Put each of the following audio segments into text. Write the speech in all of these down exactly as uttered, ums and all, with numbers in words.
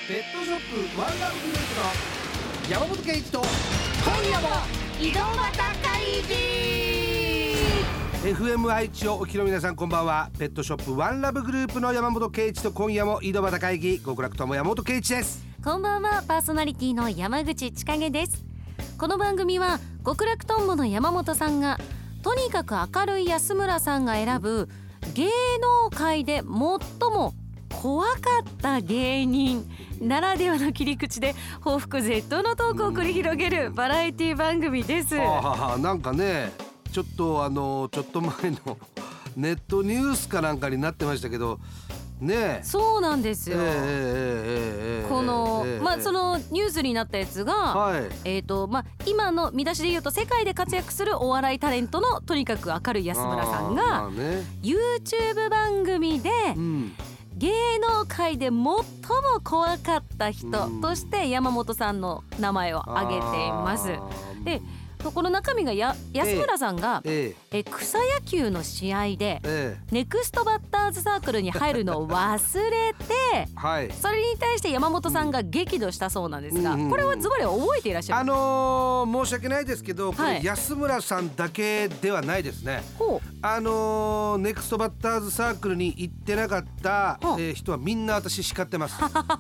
ペットショップワンラブグループの山本圭一と今夜も井戸端会議。 エフエム 愛知をお聞きの皆さん、こんばんは。ペットショップワンラブグループの山本圭一と今夜も井戸端会議、極楽友山本圭一です。 こんばんは。パーソナリティの山口千景です。この番組は極楽とんぼの山本さんがとにかく明るい安村さんが選ぶ芸能界で最も怖かった芸人ならではの切り口で報復絶倒のトークを繰り広げるバラエティ番組です。 ああ、なんかね、ちょっとあのちょっと前のネットニュースかなんかになってましたけどね。 そうなんですよ、 えーえーえーえーこの、 えーまあ、そのニュースになったやつが、 はいえーとまあ、今の見出しで言うと世界で活躍するお笑いタレントのとにかく明るい安村さんあーまがあね、 YouTube 番組でうん芸能界で最も怖かった人として山本さんの名前を挙げています。 あーでこの中身がや安村さんが、 ええ草野球の試合でええネクストバッターズサークルに入るのを忘れてえはいそれに対して山本さんが激怒したそうなんですが、 うんうんうんこれはズバリ覚えていらっしゃる？ あのー、申し訳ないですけど、こはいれ安村さんだけではないですね。 ほうあのー、ネクストバッターズサークルに行ってなかった、 ほうえー人はみんな私叱ってます。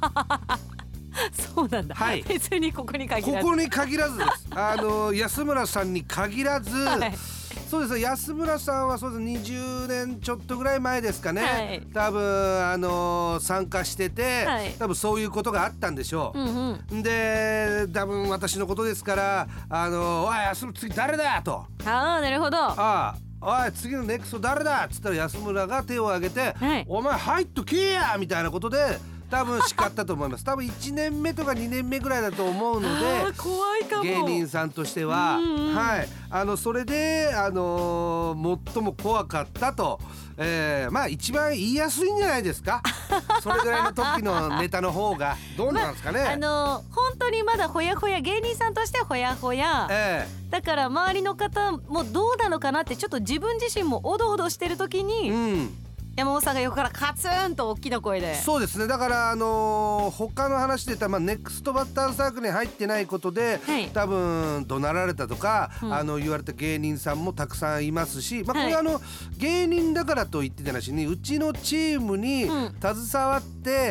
そうなんだ、 はい別にここに限こらずこに限らずです。あのー、安村さんに限らず、 はいそうです。安村さんはそうです。にじゅうねんちょっとぐらい前ですかね、 はい、 多分あのー、参加してて、 はい、 多分そういうことがあったんでしょう、 うんうん、 で多分私のことですから「あのー、おい安村次誰だ!」とああなるほど、 ああおい次のネクスト誰だっつったら安村が手を挙げて、 はい、 お前入っとけやみたいなことで多分叱ったと思います。多分いちねんめとかにねんめぐらいだと思うので、 あー怖いかも。 芸人さんとしては、 うんうん、 はいあのそれで、あのー、最も怖かったと、えー、まあ一番言いやすいんじゃないですか。それぐらいの時のネタの方がどうなんですかね。 まあ、あのー、本当にまだほやほや芸人さんとしてほやほや、 ええだから周りの方もどうなのかなってちょっと自分自身もおどおどしてる時に、 うん山本さんが横からカツンと大きな声で、 そうですね。だからあのー、他の話で言ったら、まあ、ネクストバッターズサークルに入ってないことで、 はい、 多分怒鳴られたとか、 うん、 あの言われた芸人さんもたくさんいますし、まあ、これ、 はい、 あの芸人だからと言ってたなしにうちのチームに携わって、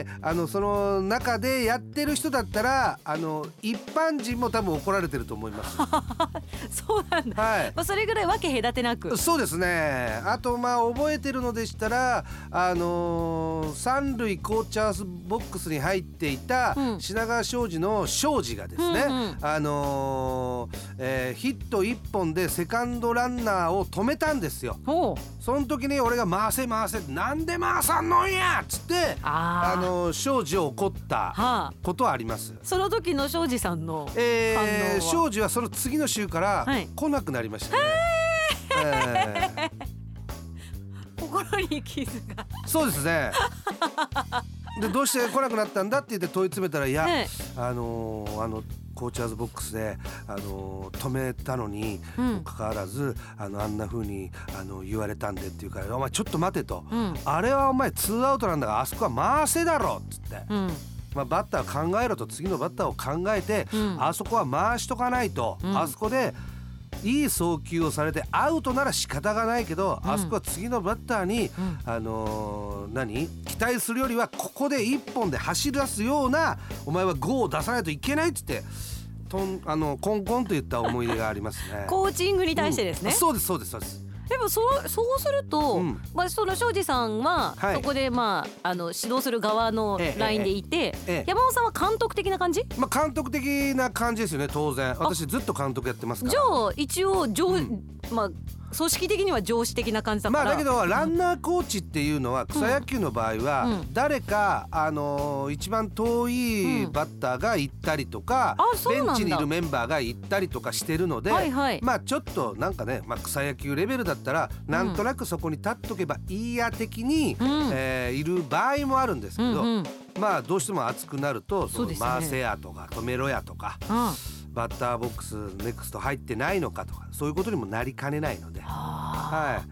うん、あのその中でやってる人だったらあの一般人も多分怒られてると思います。 そうなんだ、 はい、 まあ、それぐらい分け隔てなく。 そうですね。あとまあ覚えてるのでしたら、あのー、三塁コーチャーズボックスに入っていた品川庄司の庄司がですね、うんうん、あのーえー、ヒットいっぽんでセカンドランナーを止めたんですよ。その時に俺が回せ回せなんで回さんのんやっつってあ、あのー、庄司を怒ったことはあります、はあ、 その時の庄司さんの反応は、 えー、庄司はその次の週から来なくなりましたね、はいえー心に傷がそうですね。でどうして来なくなったんだって言って問い詰めたら、いや、ね、あのー、あのコーチャーズボックスで、あのー、止めたのにもかかわらず、うん、あのあんな風にあの言われたんでって言うから、お前ちょっと待てと、うん、あれはお前ツーアウトなんだからあそこは回せだろっつって、うん、まあ、バッター考えろと、次のバッターを考えて、うん、あそこは回しとかないと、うん、あそこでいい送球をされてアウトなら仕方がないけど、うん、あそこは次のバッターに、うん、あのー、何期待するよりはここで一本で走り出すようなお前はゴーを出さないといけないっつってとんあのコンコンといった思い出がありますね。 コーチングに対してですね、 うん、そうですそうですそうです。 でも そ, そうすると、うん、まあ、その庄司さんは、はい、そこで、まあ、あの指導する側のラインでいて、ええええ、山本さんは監督的な感じ？ まあ、監督的な感じですよね。当然私ずっと監督やってますから。 じゃあ一応上、うん、まあ組織的には上司的な感じだから、 まあ、だけどランナーコーチっていうのは草野球の場合は、うん、誰か、あのー、一番遠いバッターが行ったりとか、うん、ベンチにいるメンバーが行ったりとかしてるので、はいはい、まあちょっとなんかね、まあ、草野球レベルだったらなんとなくそこに立っとけばいいや的に、うん、えー、いる場合もあるんですけど、うんうん、まあどうしても熱くなるとその回せやとか止めろやとか、バッターボックスネクスト入ってないのかとかそういうことにもなりかねないので、はい、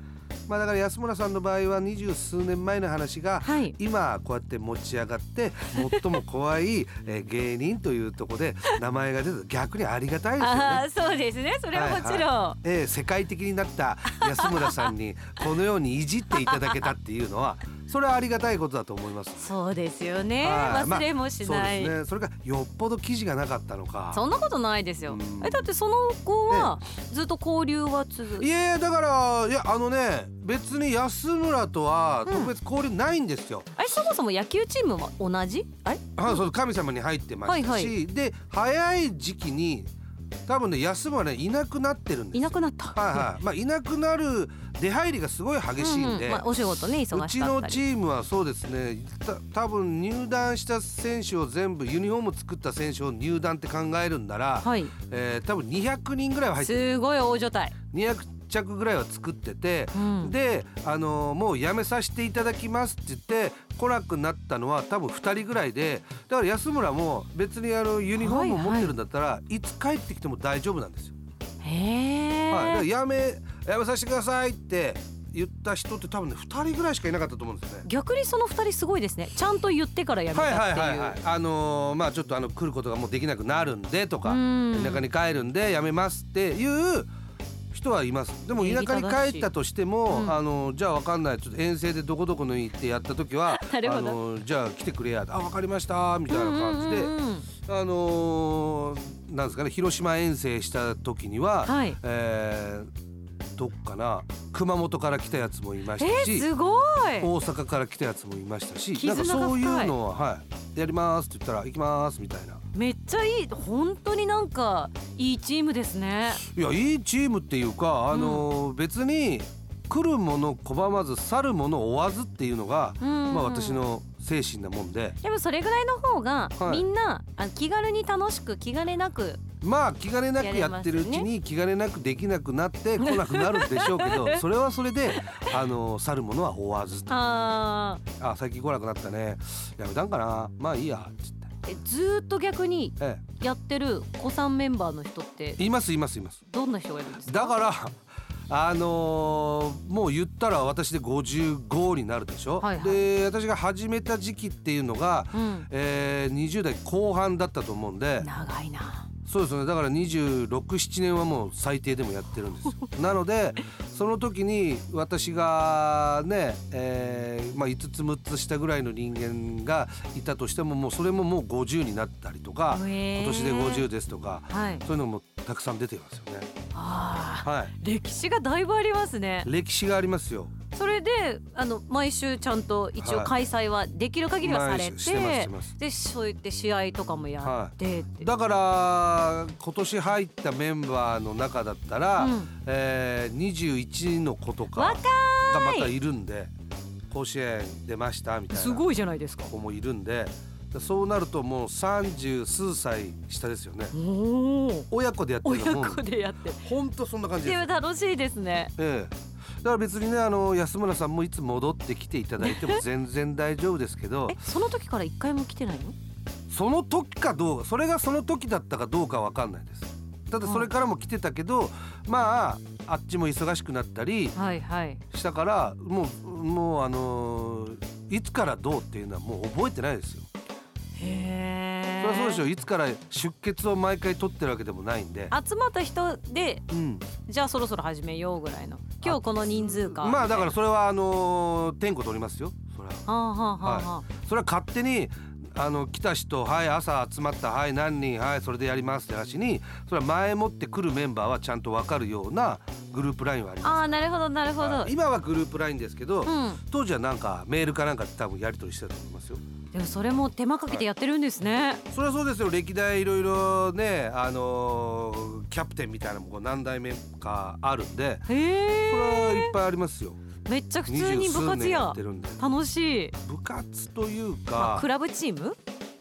まあ、だから安村さんの場合は二十数年前の話が、はい、今こうやって持ち上がって最も怖い芸人というところで名前が出て逆にありがたいですよね。 あ、そうですね、それはもちろん、はいはい、 えー、世界的になった安村さんにこのようにいじっていただけたっていうのはそれはありがたいことだと思います、ね、 そうですよね、はい、忘れもしない、まあ、そうですね。 それがよっぽど記事がなかったのか。 そんなことないですよ、えだってその後はずっと交流は続く。 いやだからいやあのね別に安村とは特別交流ないんですよ、うん、 あれそもそも野球チームは同じあれ、 あ、そう神様に入ってましたし、はいはい、で早い時期に多分ね安村ねいなくなってるんですよ。 いなくなった、 はいはい、まあ、いなくなる出入りがすごい激しいんで、うんうん、まあ、 お仕事ね忙しかったり。 うちのチームはそうですね、た多分入団した選手を全部ユニフォーム作った選手を入団って考えるんなら、はい、えー、多分にひゃくにんぐらいは入ってる。 すごい大所帯。 にひゃくちゃくぐらいは作ってて、うん、で、あのー、もう辞めさせていただきますって言って来なくなったのは多分ふたりぐらいで、だから安村も別にあのユニフォームを持ってるんだったら、はいはい、いつ帰ってきても大丈夫なんですよ。 へー、 はい、だからやめやめさせてくださいって言った人って多分ねふたりぐらいしかいなかったと思うんですよね。 逆にそのふたりすごいですね。ちゃんと言ってからやめたっていう。はいはいはいはい、 あのー、まあちょっとあの来ることがもうできなくなるんでとか、田舎に帰るんでやめますっていう人はいます。でも田舎に帰ったとしても、うん、あのじゃあ分かんない、ちょっと遠征でどこどこの行ってやった時はあのじゃあ来てくれや、あ分かりましたみたいな感じで、うんうんうんうん、あのー、なんですかね、広島遠征した時には、はい、えーどっかな熊本から来たやつもいましたし、 えー、すごい大阪から来たやつもいましたし、なんかそういうのは、はい、やりますって言ったら行きますみたいな。 めっちゃいい、本当になんかいいチームですね。 いやいいチームっていうか、あのーうん、別に来るもの拒まず去るもの追わずっていうのが、うんうん、まあ私の精神なもんで。 でもそれぐらいの方が、はい、みんなあ気軽に楽しく気兼ねなく、 まあ気兼ねなくやってるうちに気兼ねなくできなくなって来なくなるんでしょうけどそれはそれであの去るものは追わずと。ああ最近来なくなったね、やめたんかな、まあいいやっつって。 えずっと逆にやってる子さんメンバーの人っていますいますいます。 どんな人がいるんですか。 だからあのー、もう言ったら私でごじゅうごになるでしょ、はいはい、で私が始めた時期っていうのが、うん、えー、にじゅう代後半だったと思うんで。 長いな。 そうですね、だからにじゅうろく、ななねんはもう最低でもやってるんですよなのでその時に私がね、えーまあ、いつつむっつ下ぐらいの人間がいたとしても、もうそれももうごじゅうになったりとか、今年でごじゅうですとか、はい、そういうのもたくさん出ていますよね。 あ、はい、歴史がだいぶありますね。 歴史がありますよ。 それであの毎週ちゃんと一応開催はできる限りはされて、はい、でそうやって試合とかもやって、はい、 だから今年入ったメンバーの中だったら、うん、えー、にじゅういちの子とかがまたいるんで、甲子園出ましたみたいなすごいじゃないですか子もいるんで、そうなるともう三十数歳下ですよね。 お親子でやってるのも親子でやって本当そんな感じです。 でも楽しいですね。 ええ、だから別にね、あの安村さんもいつ戻ってきていただいても全然大丈夫ですけどえその時から一回も来てないの。 その時かどうか、それがその時だったかどうかわかんないです。ただそれからも来てたけど、まああっちも忙しくなったりしたから、はいはい、もうもうあのー、いつからどうっていうのはもう覚えてないですよ。 へそりゃそうでしょ。いつから出血を毎回取ってるわけでもないんで、 集まった人で、うん、じゃあそろそろ始めようぐらいの、今日この人数か。 まあだからそれはあのー、点呼取りますよ。それは、はあはあはあ、はい、それは勝手にあの来た人、はい朝集まった、はい何人、はいそれでやりますって話に、それは前もって来るメンバーはちゃんと分かるようなグループラインはあります。 ああなるほどなるほど、 はい、今はグループラインですけど、うん、当時はなんかメールかなんか多分やり取りしてたと思いますよ。 でもそれも手間かけてやってるんですね。はい、 そりゃそうですよ。歴代いろいろね、あのー、キャプテンみたいなのも何代目かあるんで、へー、それはいっぱいありますよ。 めっちゃ普通に部活や楽しい部活というか、 まあ、クラブチーム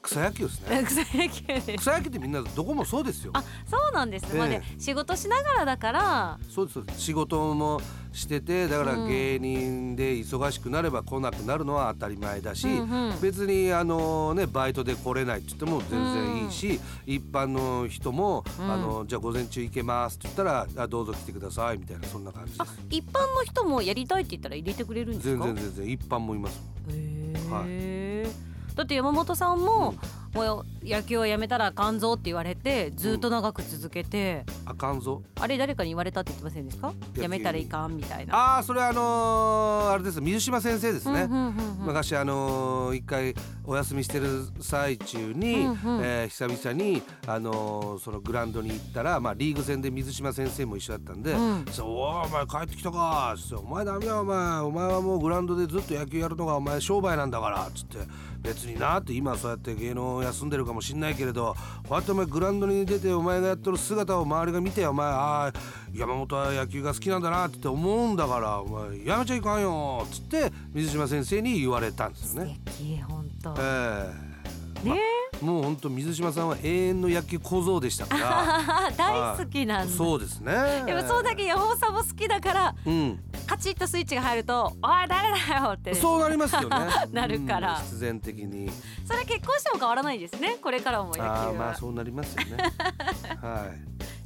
草野球ですね。 草野球です。 草野球ってみんなどこもそうですよ。 あ、そうなんです、ええ、まあね、仕事しながらだから。 そうです、そうです。仕事もしてて、だから芸人で忙しくなれば来なくなるのは当たり前だし、うんうん、別にあのねバイトで来れないって言っても全然いいし、うん、一般の人も、うん、あのじゃあ午前中行けますって言ったらあどうぞ来てくださいみたいな、そんな感じです。 あ、一般の人もやりたいって言ったら入れてくれるんですか？ 全然全然一般もいます。 へー、はい、だって山本さんも、うん、もう野球をやめたらあかんぞって言われてずっと長く続けて、うん、 あかんぞ、 あれ誰かに言われたって言ってませんですか？やめたらいかんみたいな。 ああ、それはあのー、あれです、水島先生ですね、うんうんうんうん、昔あのー、一回お休みしてる最中に、うんうん、えー、久々に、あのー、そのグラウンドに行ったら、まあ、リーグ戦で水島先生も一緒だったんで、うん、そう、お前帰ってきたか、お前ダメや、お前お前はもうグラウンドでずっと野球やるのがお前商売なんだからつって、別になって今そうやって芸能休んでるかもしんないけれど、こうやってお前グラウンドに出てお前がやってる姿を周りが見て、お前あ山本は野球が好きなんだなって思うんだから、お前やめちゃいかんよつって水島先生に言われたんですよね。 素敵、本当。 えー、ね、ま、もう本当水島さんは永遠の野球小僧でしたから大好きなんだ。 そうですね。 でもそうだけ山本さんも好きだから、うん、カチッとスイッチが入るとおい誰だよってそうなりますよねなるから、 うん、必然的に。 それ結婚しても変わらないですね、これからも野球は。 あ、まあそうなりますよねはい、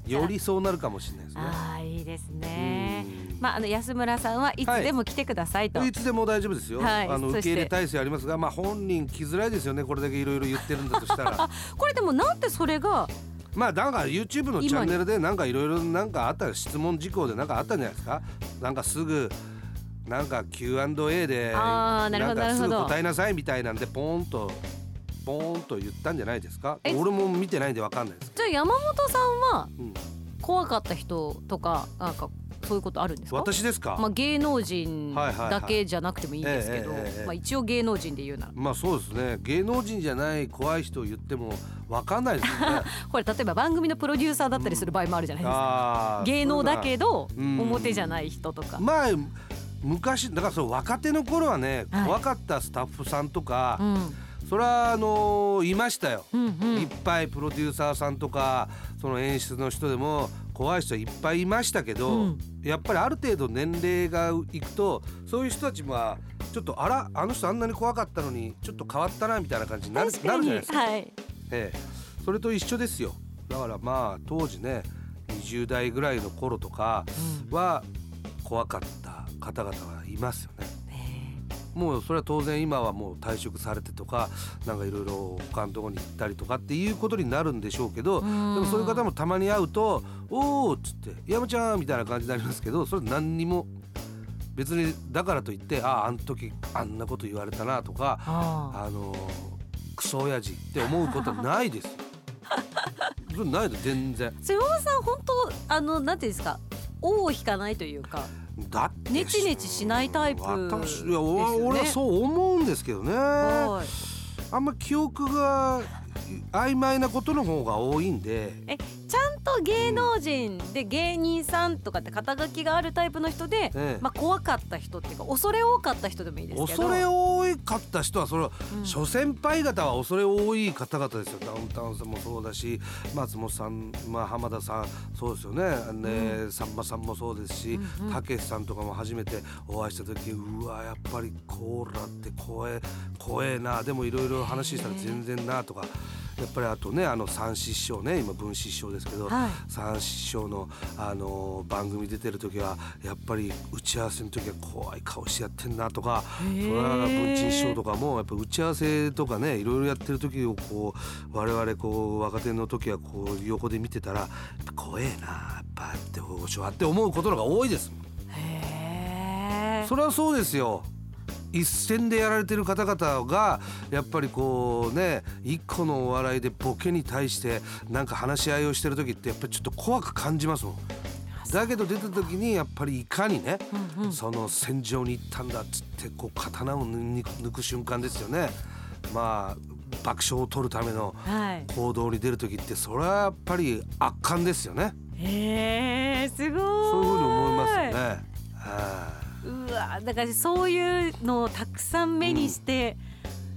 よりそうなるかもしれないですね。 あ、いいですね。まあ、あの安村さんはいつでも来てくださいと、 はい、いつでも大丈夫ですよ、はい、あの受け入れ体制ありますが、まあ、本人来づらいですよね、これだけいろいろ言ってるんだとしたらこれでもなんでそれがまあなんか YouTube のチャンネルでなんかいろいろなんかあった質問事項でなんかあったんじゃないですか。なんかすぐなんか キューアンドエー でなんかすぐ答えなさいみたいなんでポーンとポーンと言ったんじゃないですか。俺も見てないんで分かんないです。 じゃあ山本さんは怖かった人とかなんかそういうことあるんですか？ 私ですか？ まあ、芸能人だけじゃなくてもいいんですけど、まあ、一応芸能人で言うなら、 まあそうですね、芸能人じゃない怖い人を言っても分かんないですよねこれ例えば番組のプロデューサーだったりする場合もあるじゃないですか、うん、芸能だけど表じゃない人とか、 まあ昔だからその若手の頃はね、はい、怖かったスタッフさんとか、うん、それはあのー、いましたよ、うんうん、いっぱいプロデューサーさんとかその演出の人でも怖い人いっぱいいましたけど、うん、やっぱりある程度年齢がいくとそういう人たちはちょっとあらあの人あんなに怖かったのにちょっと変わったなみたいな感じになる、なるじゃないですか、はい、ええ、それと一緒ですよ。だからまあ当時ねにじゅう代ぐらいの頃とかは怖かった方々はいますよね。もうそれは当然今はもう退職されてとかなんかいろいろ他のところに行ったりとかっていうことになるんでしょうけど、でもそういう方もたまに会うとおーっつって山ちゃんみたいな感じになりますけど、それ何にも別にだからといってあああの時あんなこと言われたなとかあのクソ親父って思うことはないですそれないで全然。 山本さん本当あのなんていうんですか、尾を引かないというかだってネチネチしないタイプですよね。 俺はそう思うんですけどね。あんま記憶が曖昧なことの方が多いんで。 えちゃんと芸能人で芸人さんとかって肩書きがあるタイプの人で、ええ、まあ、怖かった人っていうか恐れ多かった人でもいいですけど、 恐れ多かった人はそれは、うん、諸先輩方は恐れ多い方々ですよ。ダウンタウンさんもそうだし松本さん、まあ、浜田さんそうですよね、ね、うん、さんまさんもそうですしたけしさんとかも初めてお会いした時うわやっぱりコーラって怖え怖えな、でもいろいろ話したら全然なとか、やっぱりあとねあの三師匠ね、今文師匠ですけど、はい、三師匠の、あのー、番組出てる時はやっぱり打ち合わせの時は怖い顔してやってんなとか、それは文珍師匠とかもやっぱ打ち合わせとかねいろいろやってる時をこう我々こう若手の時はこう横で見てたらやっぱ怖えなやっぱって大御所はって思うことのが多いですもん。へー、それはそうですよ。一線でやられてる方々がやっぱりこうね一個のお笑いでボケに対してなんか話し合いをしてる時ってやっぱりちょっと怖く感じますもん。だけど出た時にやっぱりいかにね、うんうん、その戦場に行ったんだっつってこう刀を抜く瞬間ですよね。まあ爆笑を取るための行動に出る時ってそれはやっぱり圧巻ですよね。 へー、すごい。そういうふうに思いますよね。はあ、うわだからそういうのをたくさん目にして、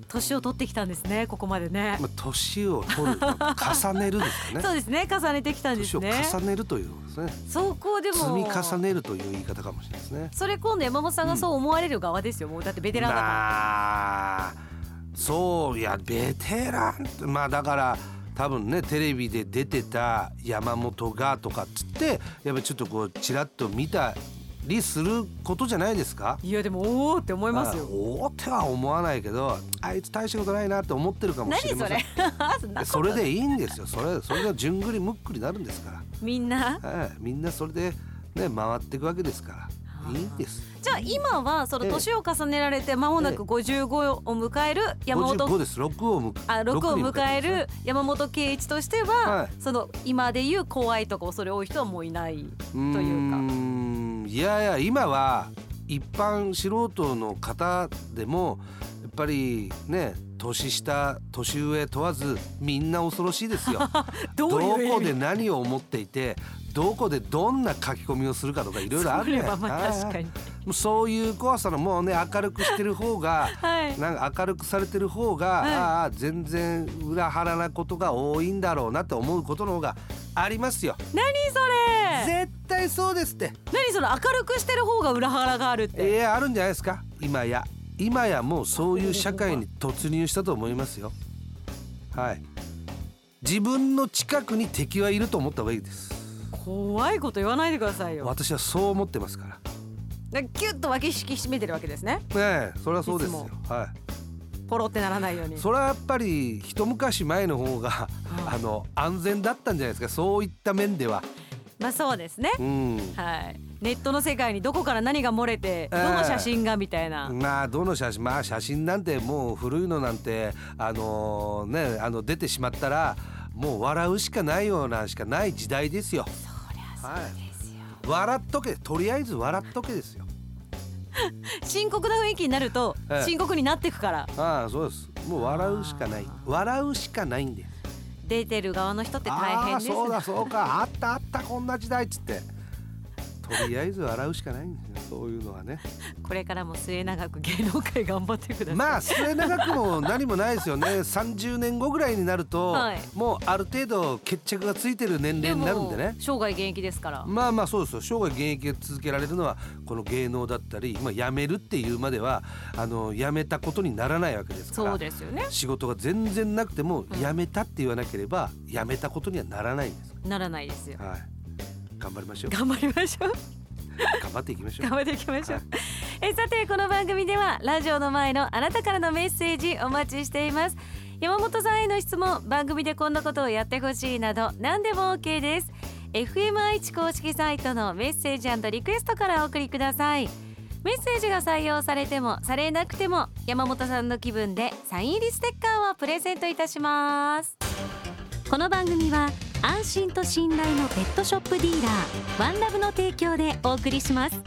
年を取ってきたんですね、ここまでね。 まあ、年を取る重ねるですかね。 そうですね、重ねてきたんですね。 年を重ねるということですね。 そこでも積み重ねるという言い方かもしれないですね。 それ今度山本さんがそう思われる側ですよ、うん、もうだってベテランだから。 まあそういやベテランってまあだから多分ねテレビで出てた山本がとかっつってやっぱりちょっとこうちらっと見たりすることじゃないですか。 いやでもおーって思いますよ。 おーっては思わないけどあいつ大したことないなって思ってるかもしれません。 何それそれでいいんですよ。それそれが順繰りむっくりなるんですから。 みんな、 はい、みんなそれでね回っていくわけですからいいんです。 じゃあ今はその年を重ねられて間もなくごじゅうごを迎える山本、 ごじゅうごです。ろくを迎えあろくを迎える山本圭一としては、 はい、 その今でいう怖いとか恐れ多い人はもういないというか。 うーんいやいや今は一般素人の方でもやっぱりね年下年上問わずみんな恐ろしいですよ。 どういう意味？ どこで何を思っていてどこでどんな書き込みをするかとかいろいろあるね。 それはまあ確かにもうそういう怖さのもうね明るくしてる方が、 はい、 なんか明るくされてる方が、はい、ああ全然裏腹なことが多いんだろうなと思うことの方がありますよ。 何それ？ 絶対そうですって。 何その明るくしてる方が裏腹があるって。 えー、あるんじゃないですか。今や今やもうそういう社会に突入したと思いますよ。はい。自分の近くに敵はいると思った方がいいです。 怖いこと言わないでくださいよ。 私はそう思ってますから。 だからキュッと脇引き締めてるわけですね。 ねえ、それはそうですよ。はい。 ポロってならないように。 それはやっぱり一昔前の方が、うん、あの安全だったんじゃないですか。そういった面では。 まあそうですね、 うんはい、ネットの世界にどこから何が漏れて、えー、どの写真がみたいな。 まあどの写真まあ写真なんてもう古いのなんてあのー、ねあの出てしまったらもう笑うしかないようなしかない時代ですよ。 そりゃそうですよ、 はい、笑っとけとりあえず笑っとけですよ。 深刻な雰囲気になると、ええ、深刻になっていくから。 ああそうです。もう笑うしかない笑うしかないんです。 出てる側の人って大変です。 あそうだそうかあったあったこんな時代っつってとりあえず笑うしかないんですよ。そういうのはね。 これからも末永く芸能界頑張ってください。 まあ末永くも何もないですよね。さんじゅうねんごぐらいになると、はい、もうある程度決着がついてる年齢になるんでね。 生涯現役ですから。 まあまあそうですよ。生涯現役が続けられるのはこの芸能だったり、まあ、辞めるっていうまではあの辞めたことにならないわけですから。 そうですよね。 仕事が全然なくても、うん、辞めたって言わなければ辞めたことにはならないんです。 ならないですよ。 はい。頑張りましょう。 頑張りましょう。 頑張っていきましょう。 頑張っていきましょう。えさてこの番組ではラジオの前のあなたからのメッセージお待ちしています。山本さんへの質問、番組でこんなことをやってほしいなど何でも OK です。 エフエム 愛知公式サイトのメッセージ&リクエストからお送りください。メッセージが採用されてもされなくても山本さんの気分でサイン入りステッカーをプレゼントいたします。この番組は安心と信頼のペットショップディーラーワンラブの提供でお送りします。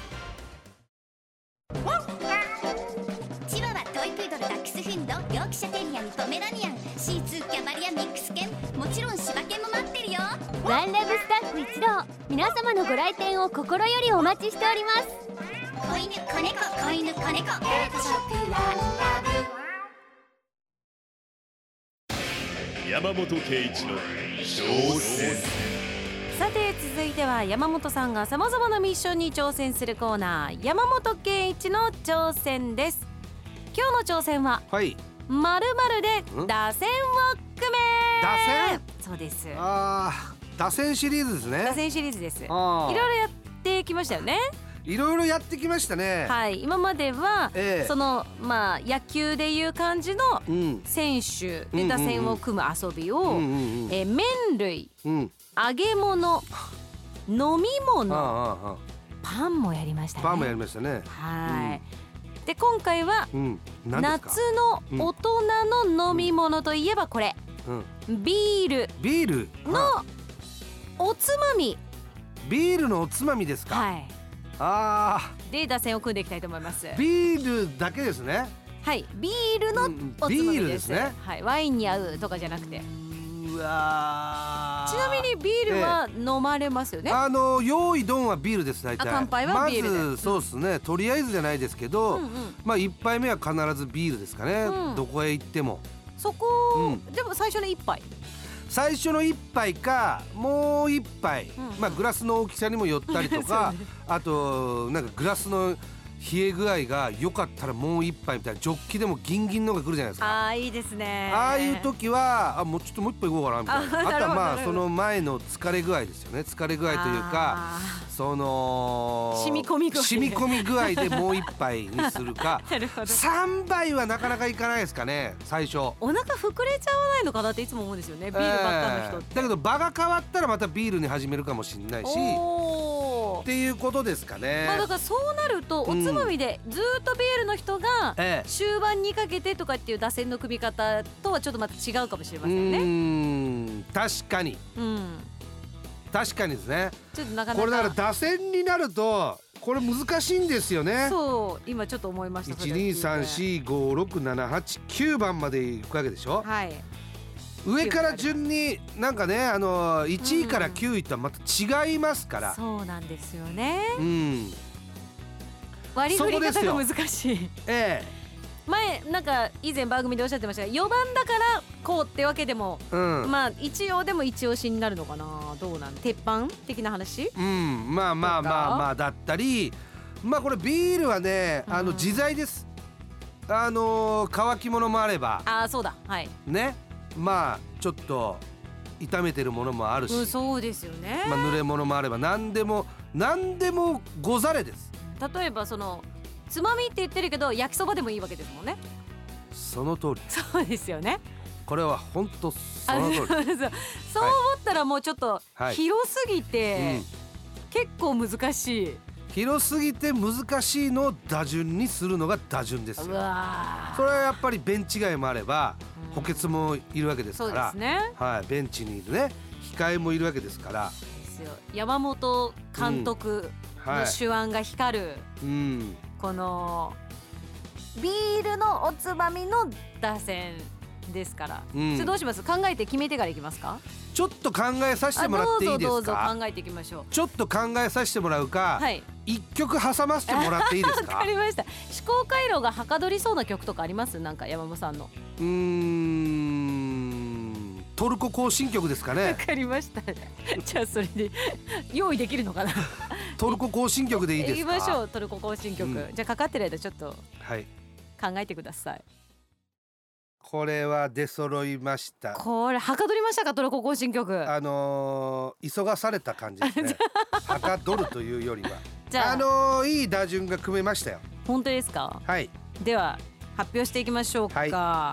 チワワ、トイプードル、ダックスフンド、ヨークシャテリアにポメラニアン、シーツー、キャバリア、ミックス犬、もちろん柴犬も待ってるよ。 ワンラブスタッフ一同、皆様のご来店を心よりお待ちしております。 子犬、子猫、子犬、子猫、ペットショップワンラブ。 山本圭一の挑戦。 さて続いては山本さんがさまざまなミッションに挑戦するコーナー、山本圭一の挑戦です。今日の挑戦は、 はい、 〇〇で打線を組め。 打線？ そうです。 ああ、打線シリーズですね。 打線シリーズです。いろいろやってきましたよね。 いろいろやってきましたね。 はい、今までは、ええ、そのまあ野球でいう感じの選手で打線を組む遊びを、え麺類、うん、揚げ物、飲み物、ああああパンもやりましたね。 パンもやりましたね。 はい。うん、で今回は、うん、夏の大人の飲み物といえばこれ、うん、ビール。 ビールのおつまみ。 ビールのおつまみですか。 はい。 あで打線を組んでいきたいと思います。 ビールだけですね。 はい、ビールのおつまみです。うん、ビールですね。はい、ワインに合うとかじゃなくて。 うわちなみにビールは飲まれますよね、 ええ、あの用意ドンはビールです大体。 あ乾杯はビールでまずそうですね、とりあえずじゃないですけど、 うんうん、 まあいっぱいめは必ずビールですかね、 うん、 どこへ行っても。 そこ、うん、でも最初の一杯最初の一杯かもう一杯、 うんうん、 まあグラスの大きさにもよったりとか、ね、あとなんかグラスの冷え具合が良かったらもう一杯みたいな、ジョッキでもギンギンのが来るじゃないですか。 ああいいですね。 ああいう時はあもうちょっともう一杯いこうかなみたいな。 あ, あとはまあその前の疲れ具合ですよね。疲れ具合というかその染み込み具合染み込み具合でもう一杯にするかなるほど。 さんばいはなかなかいかないですかね最初。 お腹膨れちゃわないのかなっていつも思うんですよね、ビールばっかの人って、 えー、だけど場が変わったらまたビールに始めるかもしれないしっていうことですかね。 まあ、だからそうなるとおつまみでずっとビールの人が終盤にかけてとかっていう打線の組み方とはちょっとまた違うかもしれませんね。 うーん確かに、うん、確かにですね。 ちょっとなかなかこれだから打線になるとこれ難しいんですよね。 そう今ちょっと思いました。 いちにさんしごろくななはちきゅうばんまでいくわけでしょ。 はい。 上から順になんかねあのいちいからきゅういとはまた違いますから、 うん、そうなんですよね、 うん、 割り振り方が難しい。 ええ、 前なんか以前番組でおっしゃってましたがよばんだからこうってわけでも、うん、まあ一応でも一押しになるのかな。どうなん鉄板的な話、 うん、まあまあまあまあだったり、まあこれビールはねあの自在です、うん、あのー、乾き物もあればあそうだはいね、まあちょっと炒めてるものもあるし、 うん、そうですよね、 まあ、濡れ物もあれば何でも何でもござれです。 例えばそのつまみって言ってるけど焼きそばでもいいわけですもんね。 その通り。 そうですよね。 これは本当その通り。 そう思ったらもうちょっと広すぎて、はいうん、結構難しい。 広すぎて難しいのを打順にするのが打順ですよ。うわそれはやっぱりベンチ外もあれば補欠もいるわけですから、 そうですね、 はい、ベンチにいるね控えもいるわけですからですよ。山本監督の手腕が光る、うん、うん、このビールのおつまみの打線ですから、うん、それどうします？考えて決めてからいきますか？ ちょっと考えさせてもらっていいですか？ どうぞどうぞ考えていきましょう。 ちょっと考えさせてもらうか、はい、一曲挟ませてもらっていいですか？ わかりました。思考回路がはかどりそうな曲とかあります？なんか山本さんの。 うーんトルコ行進曲ですかね。 わかりました。じゃあそれで用意できるのかな。 トルコ行進曲でいいですか？ いきましょう。トルコ行進曲、うん、じゃあかかってる間ちょっとはい考えてください。 これは出揃いました。 これはかどりましたか？トルコ行進曲。 あのー、急がされた感じですね。はかどるというよりはじゃあ、 あのー、いい打順が組めましたよ。 本当ですか？ はい。 では発表していきましょうか、はい、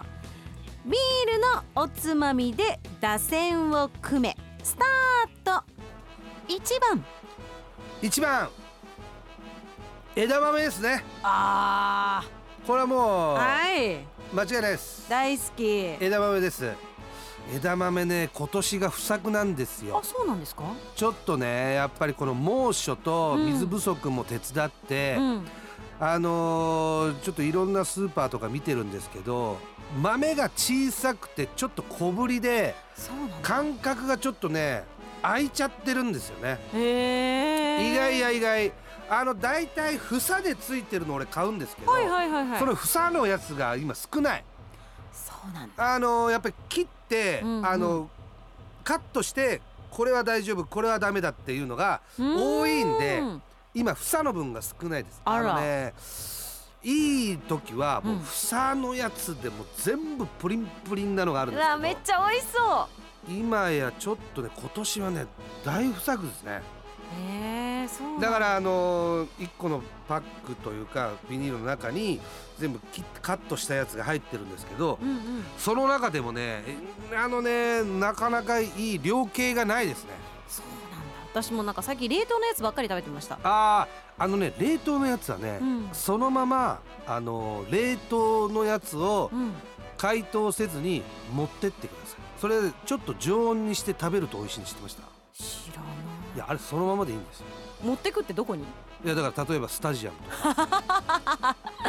ビールのおつまみで打線を組めスタート。いちばんいちばん枝豆ですね。 あーこれはもう、 はい、 間違いないです。 大好き。 枝豆です。枝豆ね今年が不作なんですよ。 あ、そうなんですか？ ちょっとねやっぱりこの猛暑と水不足も手伝って、うん、あのー、ちょっといろんなスーパーとか見てるんですけど豆が小さくてちょっと小ぶりで感覚がちょっとね開いちゃってるんですよね。 へー、 意外や意外。あのだいたい房でついてるの俺買うんですけど、はいはいはいはい、その房のやつが今少ない。 そうなんだ。 あのやっぱり切って、うんうん、あのカットしてこれは大丈夫これはダメだっていうのが多いんで今房の分が少ないです。 あら、 あのねいい時はもう房のやつでも全部プリンプリンなのがあるんですけど、 うわめっちゃ美味しそう。 今やちょっとね今年はね大不作ですね。 へー、そうなんだ。 だからあのー、いっこのパックというかビニールの中に全部切ってカットしたやつが入ってるんですけど、うんうん、その中でもねあのねなかなかいい量形がないですね。 そうなんだ。私もなんか最近冷凍のやつばっかり食べてました。 あーあのね冷凍のやつはね、うん、そのままあのー、冷凍のやつを解凍せずに持ってってください。それちょっと常温にして食べると美味しいに知ってました？ 知らない。 いやあれそのままでいいんですよ。 持ってくってどこに？ いやだから例えばスタジアムとかあ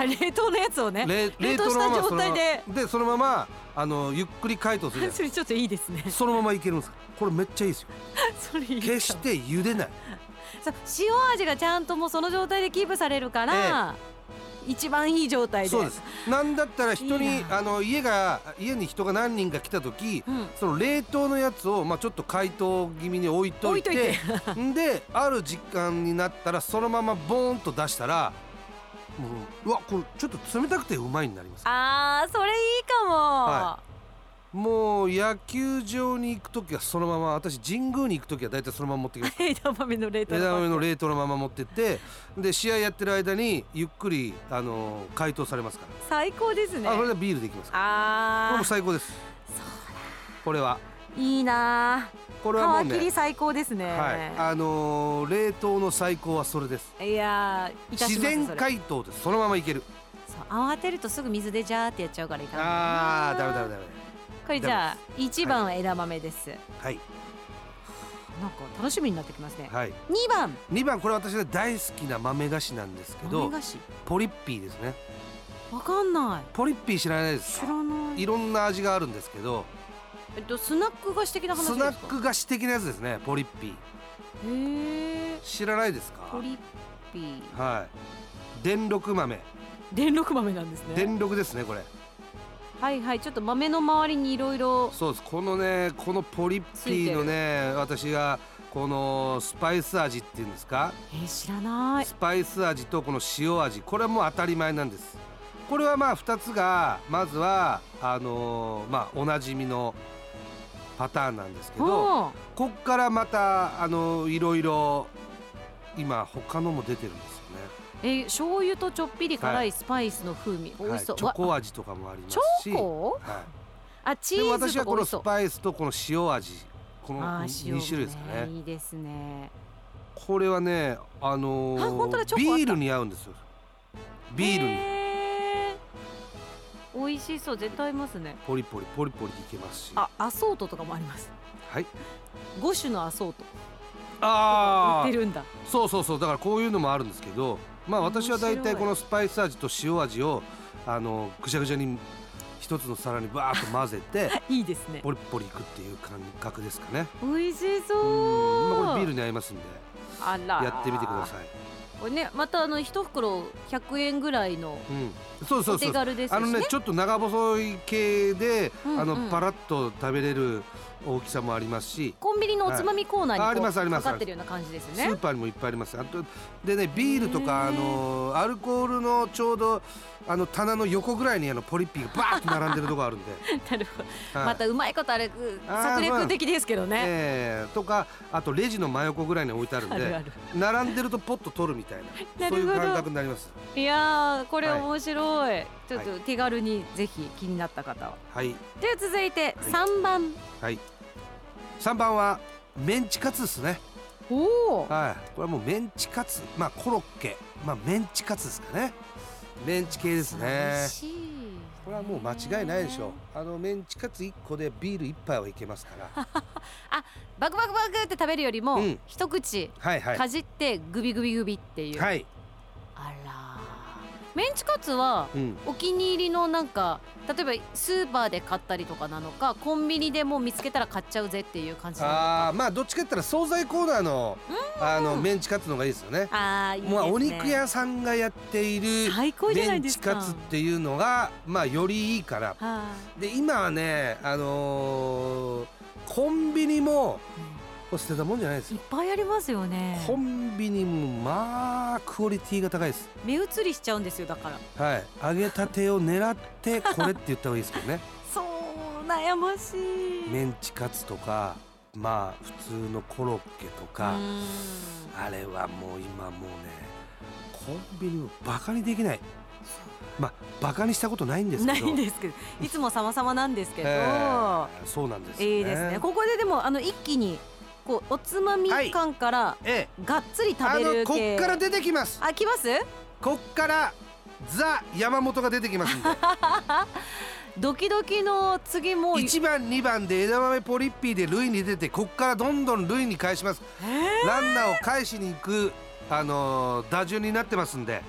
冷凍のやつをね冷冷凍した状態ででそのままあのゆっくり解凍するじゃないですそれちょっといいですねか。そのままいけるんですか。これめっちゃいいですよ。 それいいかも決して茹でない。 そう塩味がちゃんともうその状態でキープされるから、一番いい状態で。 そうです。なんだったら人にいいなあの家が家に人が何人か来た時、 うんその冷凍のやつをまあちょっと解凍気味に置いといて、 置いといんである時間になったらそのままボーンと出したら、もううわこれちょっと冷たくてうまいになります。 あーそれいいかも、 はもう野球場に行く時はそのまま、私神宮に行く時は大体そのまま持ってきます。 枝豆の冷凍枝豆の冷凍のまま持ってってで試合やってる間にゆっくりあの解凍されますか最高ですね。 ら。あこれでビールできますから。これあも最高です。これはーいいなこれはもうね、 ー皮切り最高ですね。 はいあのー冷凍の最高はそれです。 いやーいたします自然それ解凍です。そのままいける。 そう慌てるとすぐ水でジャーってやっちゃうからいかんないあーダメダメダメ。 これじゃあいちばんは枝豆です、 はいなんか楽しみになってきますね。 はい。 にばんにばんこれ私が大好きな豆菓子なんですけど、 豆菓子ポリッピーですね。 わかんないポリッピー知らないですか。 知らないいろんな味があるんですけど、 えっとスナック菓子的な話ですか。 スナック菓子的なやつですね。ポリッピーへー知らないですか。 ポリッピーはい電力豆、 電力豆なんですね。 電力ですねこれ。 はいはいちょっと豆の周りにいろいろそうです。このねこのポリッピーのね私がこのスパイス味っていうんですか、 えー、知らないスパイス味とこの塩味、これはもう当たり前なんです。これはまあふたつがまずはあのー、まあおなじみのパターンなんですけど、 ほこっからまたあのー、いろいろ今他のも出てるんですよね。 うえー、醤油とちょっぴり辛はいスパイスの風味、美味しそう、 はい、チョコわ味とかもありますし、 チョコはいあチでもーズ私はこのスとか美味しそう。 パイスとこの塩味、このあー塩に種類ですかね。 いいですね。 これはねあのあ本当だー、 チョコあったビールに合うんですよ。ビールにへー美味しそう絶対合いますね。 ポリポリポリポリいけますし、 あアソートとかもあります。 はいご種のアソートああ売ってるんだ。 そうそうそう、だからこういうのもあるんですけど、まあ私はだいたいこのスパイス味と塩味をあのぐちゃぐちゃに一つの皿にバーッと混ぜていいですね。 ポリポリいくっていう感覚ですかね。 美味しそう。 うんまあこれビールに合いますんであらやってみてください。 これねまたあの一袋ひゃくえんぐらいのうん、そうそうそうお手軽ですしね。 あのねちょっと長細い系で、 うんうんあのパラッと食べれる大きさもありますし、 コンビニのおつまみコーナーにこうはいありますありますかかってるような感じですスね。 ーパーにもいっぱいあります。あとでねビールとかあへーのアルコールのちょうどあの棚の横ぐらいにあのポリッピーがバーッと並んでるとこあるんでなるほど。 はいまたうまいことあれくあー策略的ですけどね。 えーとかあとレジの真横ぐらいに置いてあるんであるある並んでるとポッと取るみたいななるほどそういう感覚になります。 いやーこれはい面白い。ちょっと手軽にぜひ気になった方は。 はいでは続いてさんばん。 はいさんばんはメンチカツですね。 おお。 はいこれはもうメンチカツ、まあコロッケ、まあメンチカツですかね。メンチ系です美ね味。しい。 これはもう間違いないでしょう。あのメンチカツいっこでビールいっぱいはいけますからバクバクバクって食べるよりも、 うん一口はいはいかじってグビグビグビっていう。 はい、 あらー。メンチカツはうん、 お気に入りのなんか例えばスーパーで買ったりとかなのかコンビニでもう見つけたら買っちゃうぜっていう感じなのか。 あーまあどっちかって言ったら惣菜コーナーのあのメンチカツの方がいいですよね。 あーいいですね。 もうお肉屋さんがやっている最高じゃなメンチいですか。 カツっていうのがまあよりいいからはで今はねあのーコンビニもこれ捨てたもんじゃないですい。いよっぱいありますよね。 コンビニもまあクオリティが高いです。 目移りしちゃうんですよだからはい揚げたてを狙ってこれって言った方がいいですけどねそう悩ましい。 メンチカツとかまあ普通のコロッケとかうーんあれはもう今もうねコンビニをバカにできない。まあバカにしたことないんですけどないんですけどいつも様々なんですけど、 えーそうなんですよね。 いいですね。ここででもあの一気にこうおつまみ感からえがっつりえあ食べるのこ系。 っから出てきます。 あ来ますこっからザ山本が出てきますんでドキドキの次もういちばんにばんで枝豆ポリッピーで塁に出てこっからどんどん塁に返します。 えランナーを返しに行くあのー打順になってますんで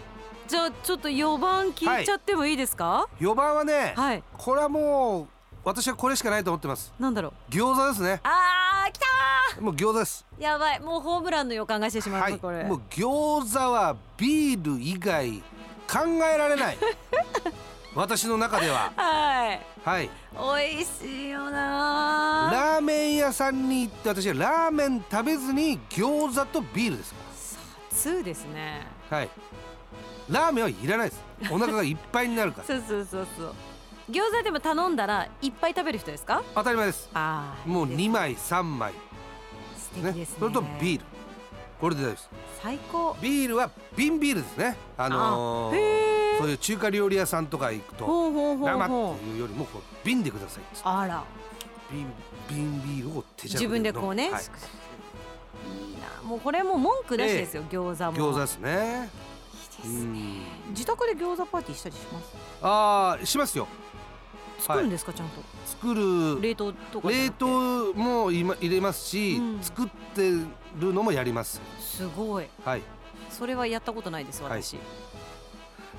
じゃあちょっとよばん聞いちゃってもいいですか？ よばんはね、 はい、 これはもう私はこれしかないと思ってます。 なんだろう。 餃子ですね。 あー、来たー。 もう餃子です。 やばい、もうホームランの予感がしてしまう、はい、これもう餃子はビール以外考えられない私の中では。はいはい、 美味しいよな。 ラーメン屋さんに行って私はラーメン食べずに餃子とビールですから。通ですね。 はい、ラーメンはいらないです。お腹がいっぱいになるからそうそうそうそう。餃子でも頼んだらいっぱい食べる人ですか？ 当たり前です。 あー、 もうにまいさんまい、 素敵ですね。 それとビール、これで大丈夫です。 最高。 ビールは瓶ビールですね。あのー、あそういう中華料理屋さんとか行くとほうほうほうほう生っていうよりもこう瓶でください。 あら、 瓶瓶ビールを手自分でこうね、はい、いいな。もうこれも文句なしですよ、えー、餃子も。 餃子ですね。 いいですね。自宅で餃子パーティーしたりします？ ああ、しますよ。 作るんですか、はい、ちゃんと作る。冷凍とか冷凍も今入れますし、うん、作ってるのもやります。 すごい。 はい、 それはやったことないです私、はい、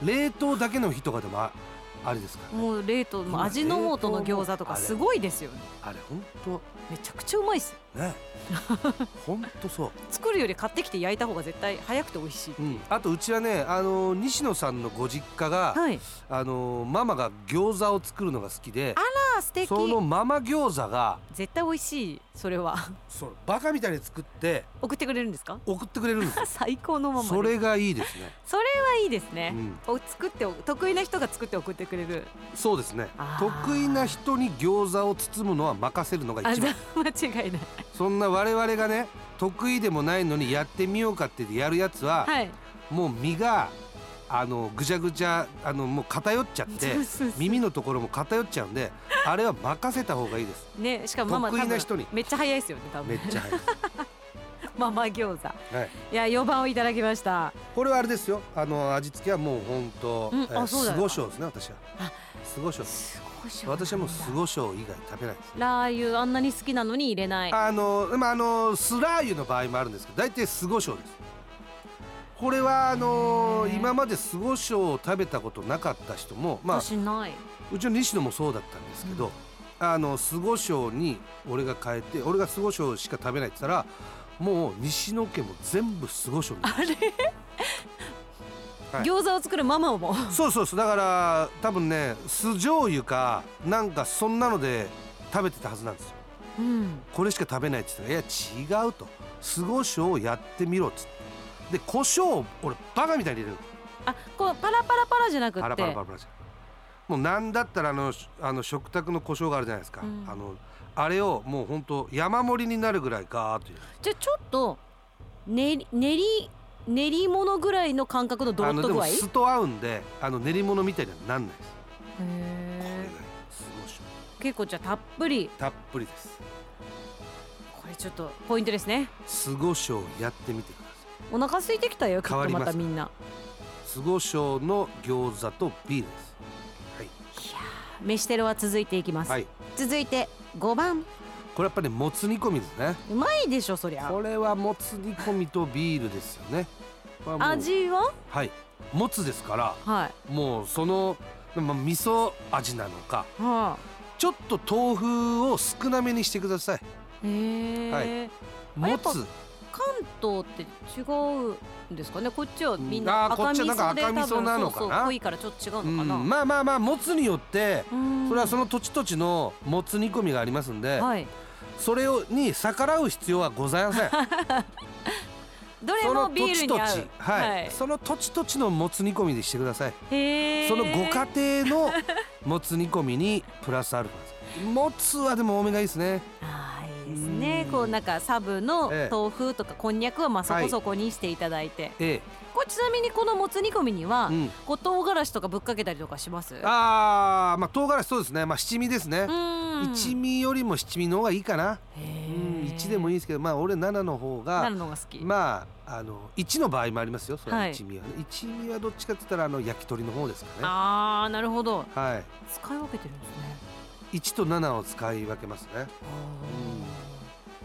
冷凍だけの日とかでも あ, あれですから、ね、 もう冷凍も味の素の餃子とかすごいですよね。 あれ本当めちゃくちゃうまいっすね。本当そう。 作るより買ってきて焼いた方が絶対早くて美味しい、うん、 あとうちはね、あの西野さんのご実家が、はい、あのママが餃子を作るのが好きで、 あら素敵。 そのママ餃子が絶対美味しい。それはそうバカみたいに作って送ってくれるんですか？ 送ってくれるんです最高のママで。 それがいいですね。 それはいいですね、うん、お作って得意な人が作って送ってくれる。 そうですね。得意な人に餃子を包むのは任せるのが一番。 間違いない。 そんな我々がね得意でもないのにやってみようかってやるやつは、はい、もう身があのぐちゃぐちゃあのもう偏っちゃって耳のところも偏っちゃうんであれは任せた方がいいですね。しかもママ得意な人にめっちゃ早いですよね多分。 めっちゃ早いママ餃子、はい、いやよばんをいただきました。 これはあれですよ、あの味付けはもう本当、うんえー、酢胡椒ですね。私は酢胡椒。私はもう酢胡椒以外食べないです。 ラー油あんなに好きなのに入れない。 あの、まあ、あの酢ラー油の場合もあるんですけど大体酢胡椒です。これはあのー、今まで酢胡椒を食べたことなかった人も、 まあ、私ない。 うちの西野もそうだったんですけど、うん、あの酢胡椒に俺が変えて俺が酢胡椒しか食べないって言ったらもう西野家も全部酢胡椒になりました。あれはい、餃子を作るママもそうそうそう。だから多分ね酢醤油かなんかそんなので食べてたはずなんですよ、うん、これしか食べないって言ったらいや違うと酢胡椒をやってみろっつってで胡椒を俺バカみたいに入れる。 あ、こうパラパラパラじゃなくてパラパラパラパラじゃもうなんだったらあのあの食卓の胡椒があるじゃないですか、うん、あのあれをもうほんと山盛りになるぐらいガーッと入れる。 じゃあちょっと練り練り練り物ぐらいの感覚のドロッと具合。 あのでも酢と合うんであの練り物みたいにはなんないです。 へー、 これが酢胡椒結構じゃあたっぷりたっぷりです。 これちょっとポイントですね。 酢胡椒やってみてください。 お腹空いてきたよきっとまたみんな。 酢胡椒の餃子とビールです、はい、いや飯テロは続いていきます、はい、続いてごばん。 これやっぱりもつ煮込みですね。 うまいでしょそりゃ。 これはもつ煮込みとビールですよね。 味ははいもつですから、はい、もうその、まあ、味噌味なのか、はあ、ちょっと豆腐を少なめにしてください。 へー、 はい、もつ関東って違うんですかね。こっちはみんな赤味噌で多分そうそう濃いからちょっと違うのかな、 うん、まあまあまあもつによってそれはその土地土地のもつ煮込みがありますんで、はい、それをに逆らう必要はございませんどれもビールに合う。 その土地土地、はい、はい、その土地土地のもつ煮込みでしてください。 へー、 そのご家庭のもつ煮込みにプラスアルファです。もつはでも多めがいいですね。 あー、いいですね。こうなんかサブの豆腐とかこんにゃくはまあそこそこにしていただいて、ええ、これちなみにこのもつ煮込みには、うん、こう唐辛子とかぶっかけたりとかします？ あー、まあ唐辛子そうですね。まあ七味ですね。一味よりも七味の方がいいかな。うん、一でもいいですけど、まあ俺七の方が七の方が好き。 まああの一の場合もありますよ。それは一味は、ね、はい、一味はどっちかって言ったらあの焼き鳥の方ですかね。 あー、なるほど。 はい。 使い分けてるんですね。 いちとななを使い分けますね。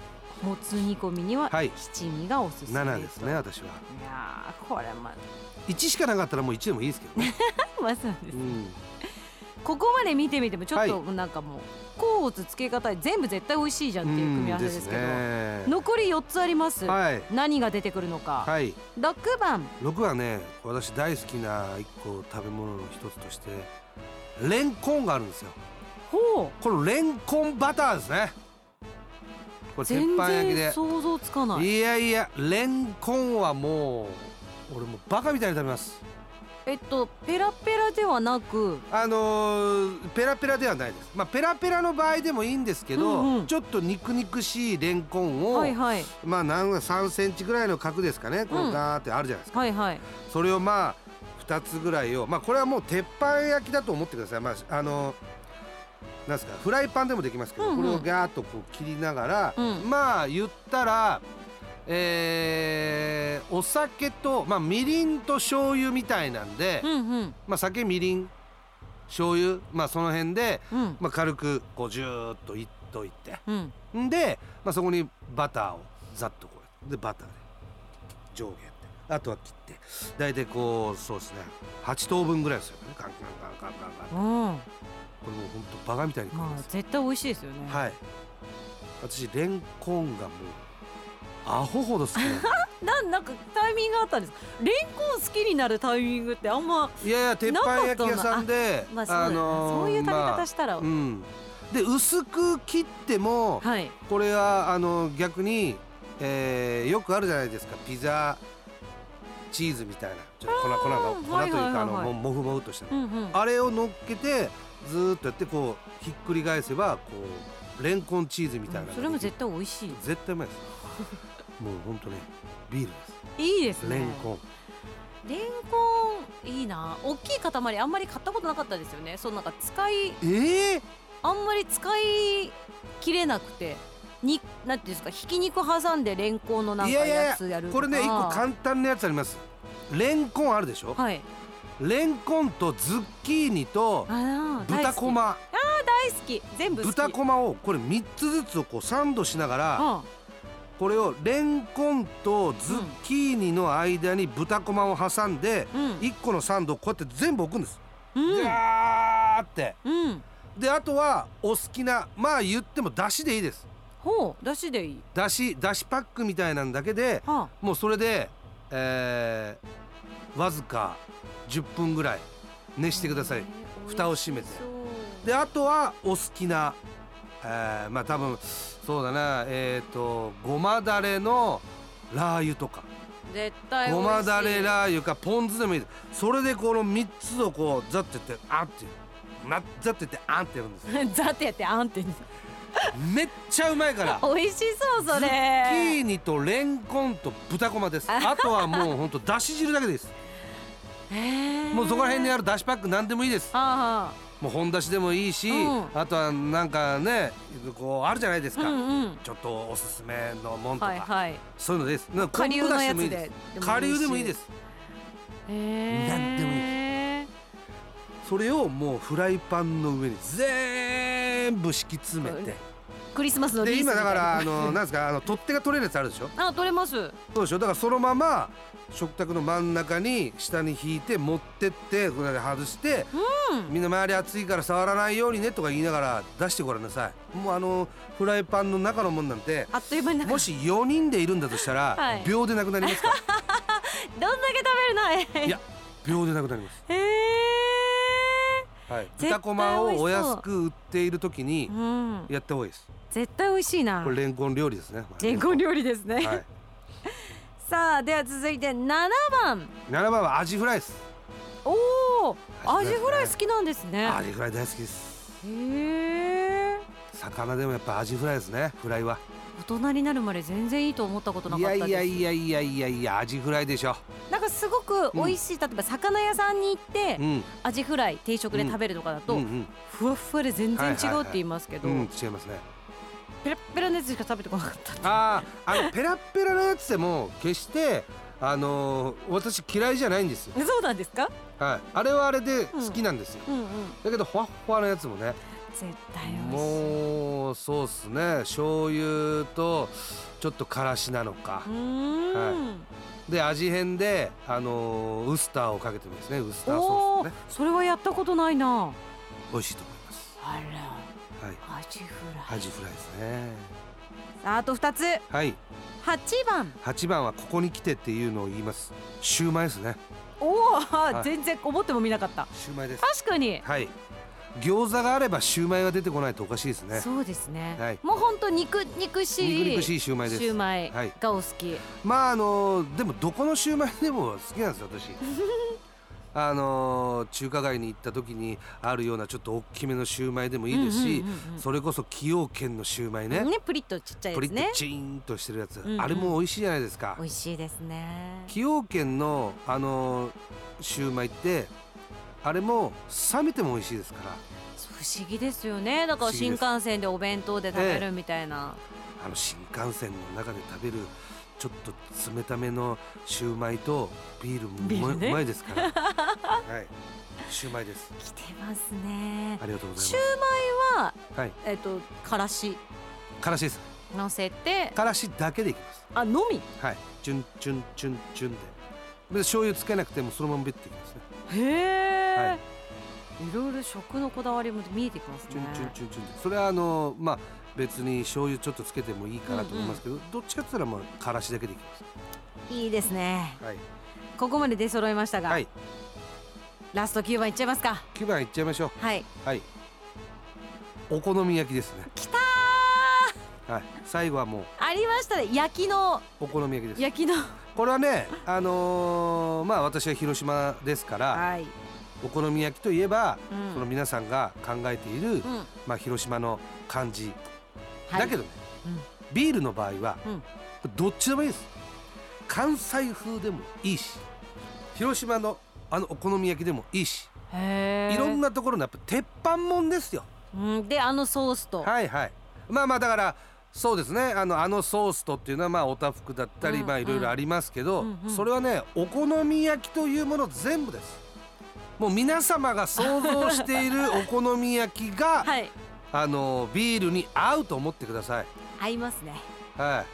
もつ煮込みにははい七味がおすすめです。 ななですね私は。 いやーこれまいちしかなかったらもういちでもいいですけどね。 まあそうです、 うん、 ここまで見てみてもちょっとはなんかもう甲乙つけ方全部絶対美味しいじゃんっていう組み合わせですけど、 うんですね、 残りよっつあります、 はい、 何が出てくるのか、 はい、 ろくばんろくはね私大好きないっこ食べ物の一つとしてレンコンがあるんですよ。 ほう、 このレンコンバターですね。これ鉄全板焼きで然想像つかない。 いやいやレンコンはもう俺もうバカみたいに食べます。 えっとペラペラではなくあのー、ペラペラではないです。まあペラペラの場合でもいいんですけど、うんうん、ちょっと肉肉しいレンコンを、はいはい、まあなんさんセンチぐらいの角ですかね、このガーってあるじゃないですか、 はいはい、 それをまあふたつぐらいを、まあこれはもう鉄板焼きだと思ってください。まああのー、なんですかフライパンでもできますけど、うんうん、これをガーッとこう切りながら、うん、まあ言ったらえー、お酒と、まあ、みりんと醤油みたいなんで、うんうん、まあ、酒みりん醤油、まあ、その辺で、うん、まあ、軽くこうジューッといっといて、うん、で、まあ、そこにバターをざっとこうでバターで上下やってあとは切って大体こうそうですねはちとうぶんぐらいですよね。カンカンカンカンカンカン、うん、これもうほんとバカみたいに食べます、まあ、 絶対美味しいですよね。 はい、私レンコンがもうアホほど好きななんかタイミングあったんです。レンコン好きになるタイミングってあんまいやいや鉄板焼き屋さんであ、まあそうだね、あのー、そういう食べ方したら、まあ、うん、 で薄く切っても、はい、これはあの逆に、えー、よくあるじゃないですかピザチーズみたいなちょっと粉粉が粉というかあのもふもふとした、うんうん、あれを乗っけてずーっとやってこうひっくり返せばこうレンコンチーズみたいな、うん、 それも絶対美味しい。 絶対うまいですもうほんとねビールです。 いいですね。 レンコンレンコンいいな。大きい塊あんまり買ったことなかったですよね。そうなんか使いえー、あんまり使い切れなくてになんていうんですかひき肉挟んでレンコンのなんかやつやるとか。 これね一個簡単なやつあります。レンコンあるでしょ、はい、レンコンとズッキーニと豚こま、あー大好き全部好き。 豚こまをこれみっつずつをこうサンドしながら、はあ、これをレンコンとズッキーニの間に豚こまを挟んで、うん、いっこのサンドをこうやって全部置くんです、うん、ガーって、うん、であとはお好きなまあ言ってもだしでいいです。 ほうだしでいい。 だしだしパックみたいなんだけで、はあ、もうそれで、えー、わずかじゅっぷんぐらい熱してください。蓋を閉めてであとはお好きな、えー、まあ多分そうだなえっとごまだれのラー油とか絶対美味しい。 ごまだれラー油かポン酢でもいい。それでこのみっつをこうザッてやってあんってなザッてやってあんってやるんですザッてやってあんってめっちゃうまいから美味しそうそれ。 ズッキーニとレンコンと豚こまです。あとはもうほんとだし汁だけです。もうそこら辺にあるだしパック何でもいいです。あもう本だしでもいいし、うん、あとはなんかねこうあるじゃないですか、うんうん、ちょっとおすすめのもんとか、はいはい、そういうのです。 顆粒のやつで顆粒でもいいです。 へ何でもいいです。それをもうフライパンの上に全部敷き詰めて、 クリスマスのリースみたいな。 で今だからあのなんですかあの取っ手が取れるやつあるでしょ。 あ取れます。 そうでしょ。だからそのまま食卓の真ん中に下に引いて持ってってこれで外して、うん、みんな周り暑いから触らないようにねとか言いながら出してごらんなさい。もうあのフライパンの中のもんなんてあっという間にもしよにんでいるんだとしたら、はい、秒でなくなりますからどんだけ食べるの。 いや秒でなくなります。 へーはい、豚こまをお安く売っている時にやった方がいいです、うん、 絶対美味しいな。 これレンコン料理ですね。 レンコン料理ですね、はい、さあでは続いてななばん。 ななばんはアジフライです。 おお、アジフライ好きなんですね。 アジフライ大好きです。 へえ。 魚でもやっぱアジフライですね。フライは大人になるまで全然いいと思ったことなかったです。 いやいやいやいやいやいやアジフライでしょ。 なんかすごく美味しい、うん、例えば魚屋さんに行って、うん、アジフライ定食で食べるとかだと、うんうんうん、ふわふわで全然違うって言いますけど、 はいはいはい、うん、違いますね。 ペラペラのやつしか食べてこなかった。 ああのペラペラのやつでも決してあのー、私嫌いじゃないんですよ。 そうなんですか。 はい、あれはあれで好きなんですよ、うんうんうん、だけどふわふわのやつもね絶対美味しい。 もうそうっすね、醤油とちょっとからしなのか、 うーん、 はい、で味変で、あのー、ウスターをかけてですね、ウスターソおー、 ースね、 それはやったことないな。 美味しいと思います。 あら、 はい、 アジフライ。 アジフライですね。 あとふたつ、 はい、 はちばん。 はちばんはここに来てっていうのを言います。シューマイですね。 おお、 はい、 全然思っても見なかった。 シューマイです。 確かに。 はい、餃子があればシューマイが出てこないとおかしいですね。 そうですね、 はい、 もうほんと肉肉しい肉肉しいシューマイです。 シューマイはいがお好き。 まああのー、でもどこのシューマイでも好きなんですよ私あのー、中華街に行った時にあるようなちょっと大きめのシューマイでもいいですし、 うんうんうんうん、 それこそ崎陽軒のシューマイね、 ね、プリッとちっちゃいやつね、 プリッとチーンとしてるやつ、 うんうん、 あれも美味しいじゃないですか。 美味しいですね。 崎陽軒のあのー、シューマイってあれも冷めても美味しいですから。 不思議ですよね。だから新幹線でお弁当で食べるみたいな、 ええ、あの新幹線の中で食べるちょっと冷ためのシューマイとビールもうまい、ね、うまいですからはい、シューマイです。 来てますね。 ありがとうございます。 シューマイは、 はい、 えっとからしからしです。 乗せてからしだけでいきます。 あ、のみ。 はい、チュンチュンチュンチュンでで醤油つけなくてもそのままベッていきますね。 へえ、 はい、 いろいろ食のこだわりも見えてきますね。 チュンチュンチュンチュンで、それはあのまあ別に醤油ちょっとつけてもいいかなと思いますけど、うんうん、どっちかって言ったらもうからしだけでいきます。 いいですね、 はい、 ここまで出揃いましたが、はい、ラストきゅうばんいっちゃいますか。 きゅうばんいっちゃいましょう。 はい、 はい、お好み焼きですね。 きたー、はい、最後はもうありましたね、焼きのお好み焼きです。 焼きのこれはね、あのー、まあ私は広島ですから、 はい、 お好み焼きといえば、 うん、 その皆さんが考えている、うん、まあ広島の漢字、はい、だけどね、うん、ビールの場合は、うん、どっちでもいいです。関西風でもいいし、広島のあのお好み焼きでもいいし、 へー、 いろんなところのやっぱ鉄板もんですよ、 うん、であのソースと、 はいはい、まあまあだからそうですね、あのあのソースとっていうのはまあおたふくだったり、うんうん、まあいろいろありますけど、うんうん、それはねお好み焼きというもの全部です。もう皆様が想像しているお好み焼きが、はい、あのビールに合うと思ってください。 合いますね。 はい、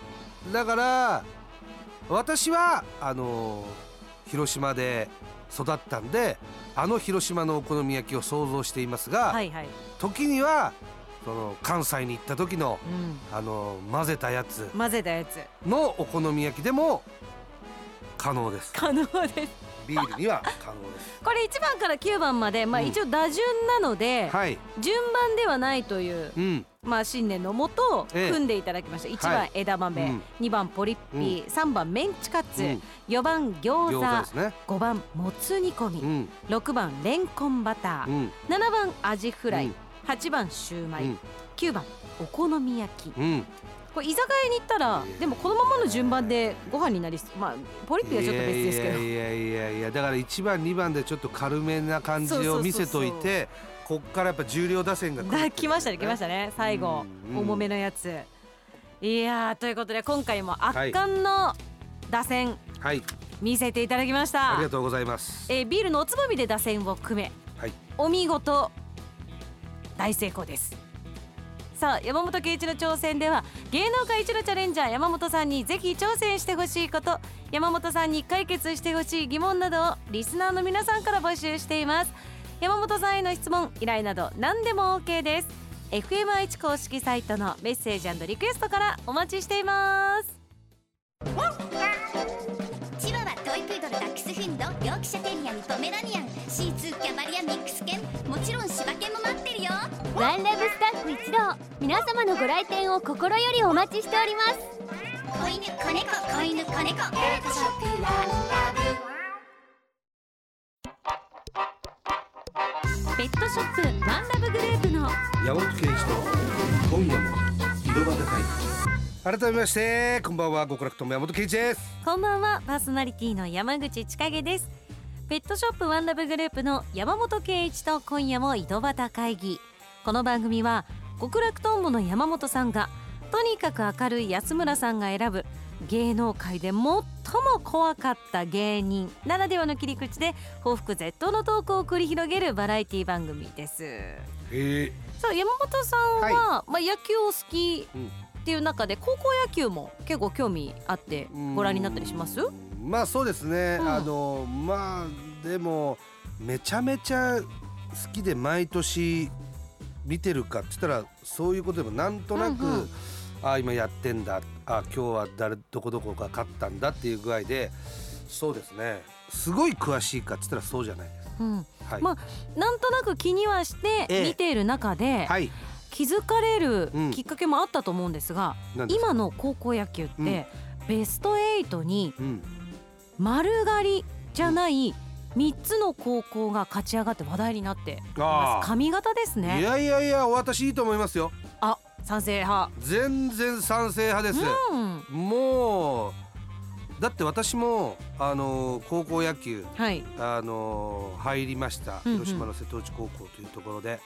だから私はあの広島で育ったんで、あの広島のお好み焼きを想像していますが、はいはい、時にはその関西に行った時の、うん、あの混ぜたやつ混ぜたやつのお好み焼きでも可能です。 可能です。 ビールには可能です。 これいちばんからきゅうばんまで、まあ、一応打順なので、うん、はい、順番ではないという、うん、まあ、信念のもと組んでいただきました。ええ、いちばん枝豆、はい、にばんポリッピー、うん、さんばんメンチカツ、うん、よんばん餃子、餃子ですね、ごばんもつ煮込み、うん、ろくばんレンコンバター、うん、ななばんアジフライ、うん、はちばんシューマイ、うん、きゅうばんお好み焼き、うん、これ居酒屋に行ったらでもこのままの順番でご飯になり、まあポリッピーはちょっと別ですけど、 いやいやいや、だからいちばんにばんでちょっと軽めな感じを見せといて、こっからやっぱ重量打線が来来ましたね来ましたね最後、重めのやつ。いやー、ということで今回も圧巻の打線、はい、見せていただきました。 ありがとうございます。 えー、ビールのおつまみで打線を組め、はい、お見事大成功です。さあ、山本圭一の挑戦では芸能界一のチャレンジャー山本さんにぜひ挑戦してほしいこと、山本さんに解決してほしい疑問などをリスナーの皆さんから募集しています。山本さんへの質問依頼など何でも OK です。 エフエム 愛知公式サイトのメッセージ&リクエストからお待ちしています。 チワワ、トイプードル、ダックスフンド、ヨークシャテリアにポメラニアン、シーツー、キャバリアミックス犬、もちろん柴犬も待ってるよ。 ワンラブスタッフ一同、皆様のご来店を心よりお待ちしております。 子犬、子猫、子犬、子猫、ペットショップワンラブ。 ペットショップワンラブグループの山本圭一と今夜も井戸端会議。改めましてこんばんは、極楽とも山本圭一です。 こんばんは、パーソナリティの山口千景です。ペットショップワンラブグループの山本圭一と今夜も井戸端会議。この番組は極楽とんぼの山本さんがとにかく明るい安村さんが選ぶ芸能界で最も怖かった芸人ならではの切り口で報復絶倒のトークを繰り広げるバラエティ番組です。 へえ。 さあ山本さんは、はい、まあ、野球を好きっていう中で高校野球も結構興味あってご覧になったりします？ まあそうですね、うん、あのまあでもめちゃめちゃ好きで毎年見てるかって言ったらそういうことでもなんとなく、うんうん、あ今やってんだ、あ今日は誰どこどこが勝ったんだっていう具合で、そうですね、すごい詳しいかって言ったらそうじゃないです、うん、はい、まあなんとなく気にはして見ている中で、ええ、はい、気づかれるきっかけもあったと思うんですが、うん、今の高校野球って、うん、ベストエイトに丸刈りじゃないみっつの高校が勝ち上がって話題になっています。髪型ですね。 いやいやいや、私いいと思いますよ。 あ、賛成派。 全然賛成派です、うん、もうだって私もあの高校野球、はい、あの入りました、うんうん、広島の瀬戸内高校というところで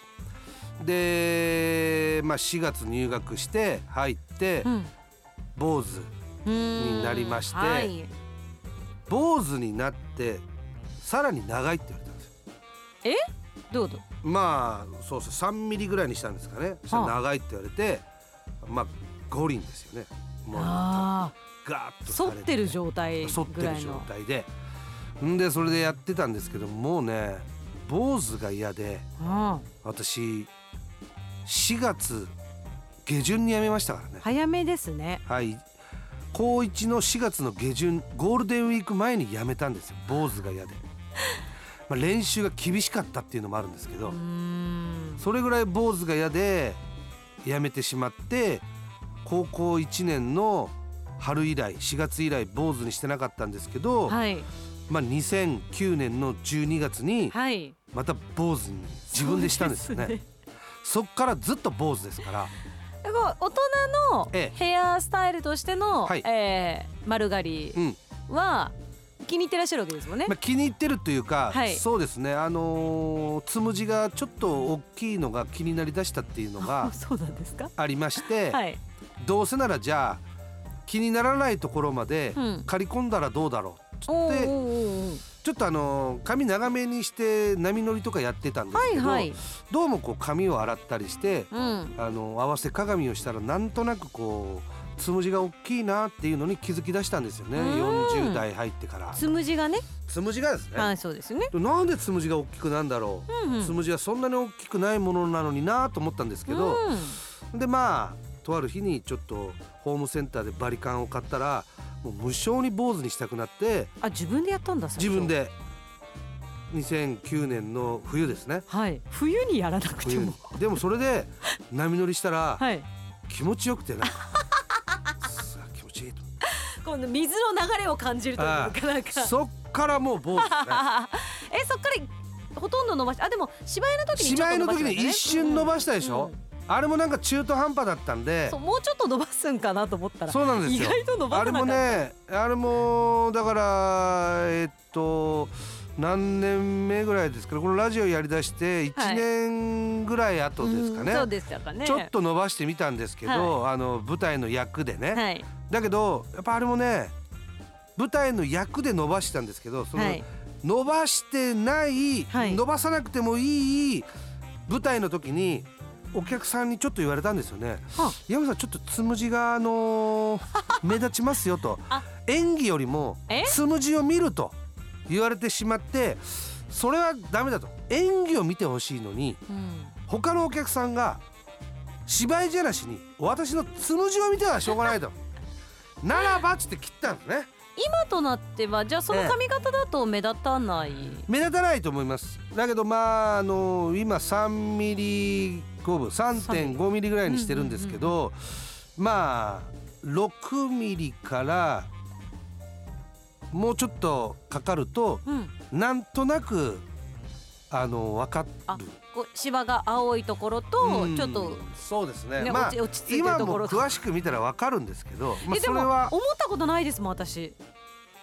で、まあ、しがつ入学して入って、うん、坊主になりまして、はい、坊主になってさらに長いって言われたんですよ。 え？どうぞ。 まあそうそうさんミリぐらいにしたんですかね。そしたら長いって言われて、まあ五輪ですよね。もうあガーッと反ってる状態ぐらいの反ってる状態で、んでそれでやってたんですけど、もうね坊主が嫌で、私しがつ下旬に辞めましたからね。 早めですね。 はい、高いちのしがつの下旬、ゴールデンウィーク前に辞めたんですよ、坊主が嫌でまあ練習が厳しかったっていうのもあるんですけど、うーん、それぐらい坊主が嫌で辞めてしまって、高校いちねんの春以来しがつ以来坊主にしてなかったんですけど、はい、まあ、にせんきゅうねんのじゅうにがつにまた坊主に自分でしたんですよね。 そ, ねそっからずっと坊主ですから、 大人のヘアスタイルとしての、えええー、丸刈りは気に入ってらっしゃるわけですもんね。 まあ、気に入ってるというか、はい、そうですね、あのー、つむじがちょっと大きいのが気になりだしたっていうのがありまして、はい、どうせならじゃあ気にならないところまで刈り込んだらどうだろうって、うん、ちょっとあの髪長めにして波乗りとかやってたんですけど、はいはい、どうもこう髪を洗ったりして、うん、あの合わせ鏡をしたらなんとなくこうつむじが大きいなっていうのに気づき出したんですよね。よんじゅう代入ってからつむじがねつむじがですね、 はい、そうですね。 なんでつむじが大きくなんだろう、うんうん、つむじはそんなに大きくないものなのになと思ったんですけど、うん、でまあとある日にちょっとホームセンターでバリカンを買ったらもう無償に坊主にしたくなって。 あ、自分でやったんだ。 自分でにせんきゅうねんの冬ですね。 はい、冬にやらなくてもでもそれで波乗りしたら気持ちよくてなんか気持ちいいと今度水の流れを感じるというか、なんかそっからもう坊主ですねえ、そっからほとんど伸ばし、あでも芝居の時にちょっと伸ばしたんだね。 芝居の時に一瞬伸ばしたでしょ、うんうん、あれもなんか中途半端だったんで、 そうもうちょっと伸ばすんかなと思ったら、 そうなんですよ、 意外と伸ばさなかった。 あれもね、あれもだからえっと何年目ぐらいですか、このラジオやりだしていちねんぐらい後ですかね、 はい、そうでしたかね。 ちょっと伸ばしてみたんですけど、はい、あの舞台の役でね、はい、だけどやっぱあれもね舞台の役で伸ばしたんですけど、その、はい、伸ばしてない、はい、伸ばさなくてもいい舞台の時にお客さんにちょっと言われたんですよね。山さんちょっとつむじがあのー、目立ちますよと演技よりもつむじを見ると言われてしまって、それはダメだと、演技を見てほしいのに、うん、他のお客さんが芝居じゃなしに私のつむじを見てはしょうがないとならばっつって切ったんですね。 今となってはじゃあその髪型だと目立たない、ええ、目立たないと思います。だけどまああの今さんミリごぶ さんてんごミリぐらいにしてるんですけど、うんうんうん、まあろくミリからもうちょっとかかると、うん、なんとなくあの分かる。あ、 こう芝が青いところと、うん、ちょっとそうですね、まあ、落ち着いてるところ、今も詳しく見たら分かるんですけど、まあ、 それは思ったことないですもん私。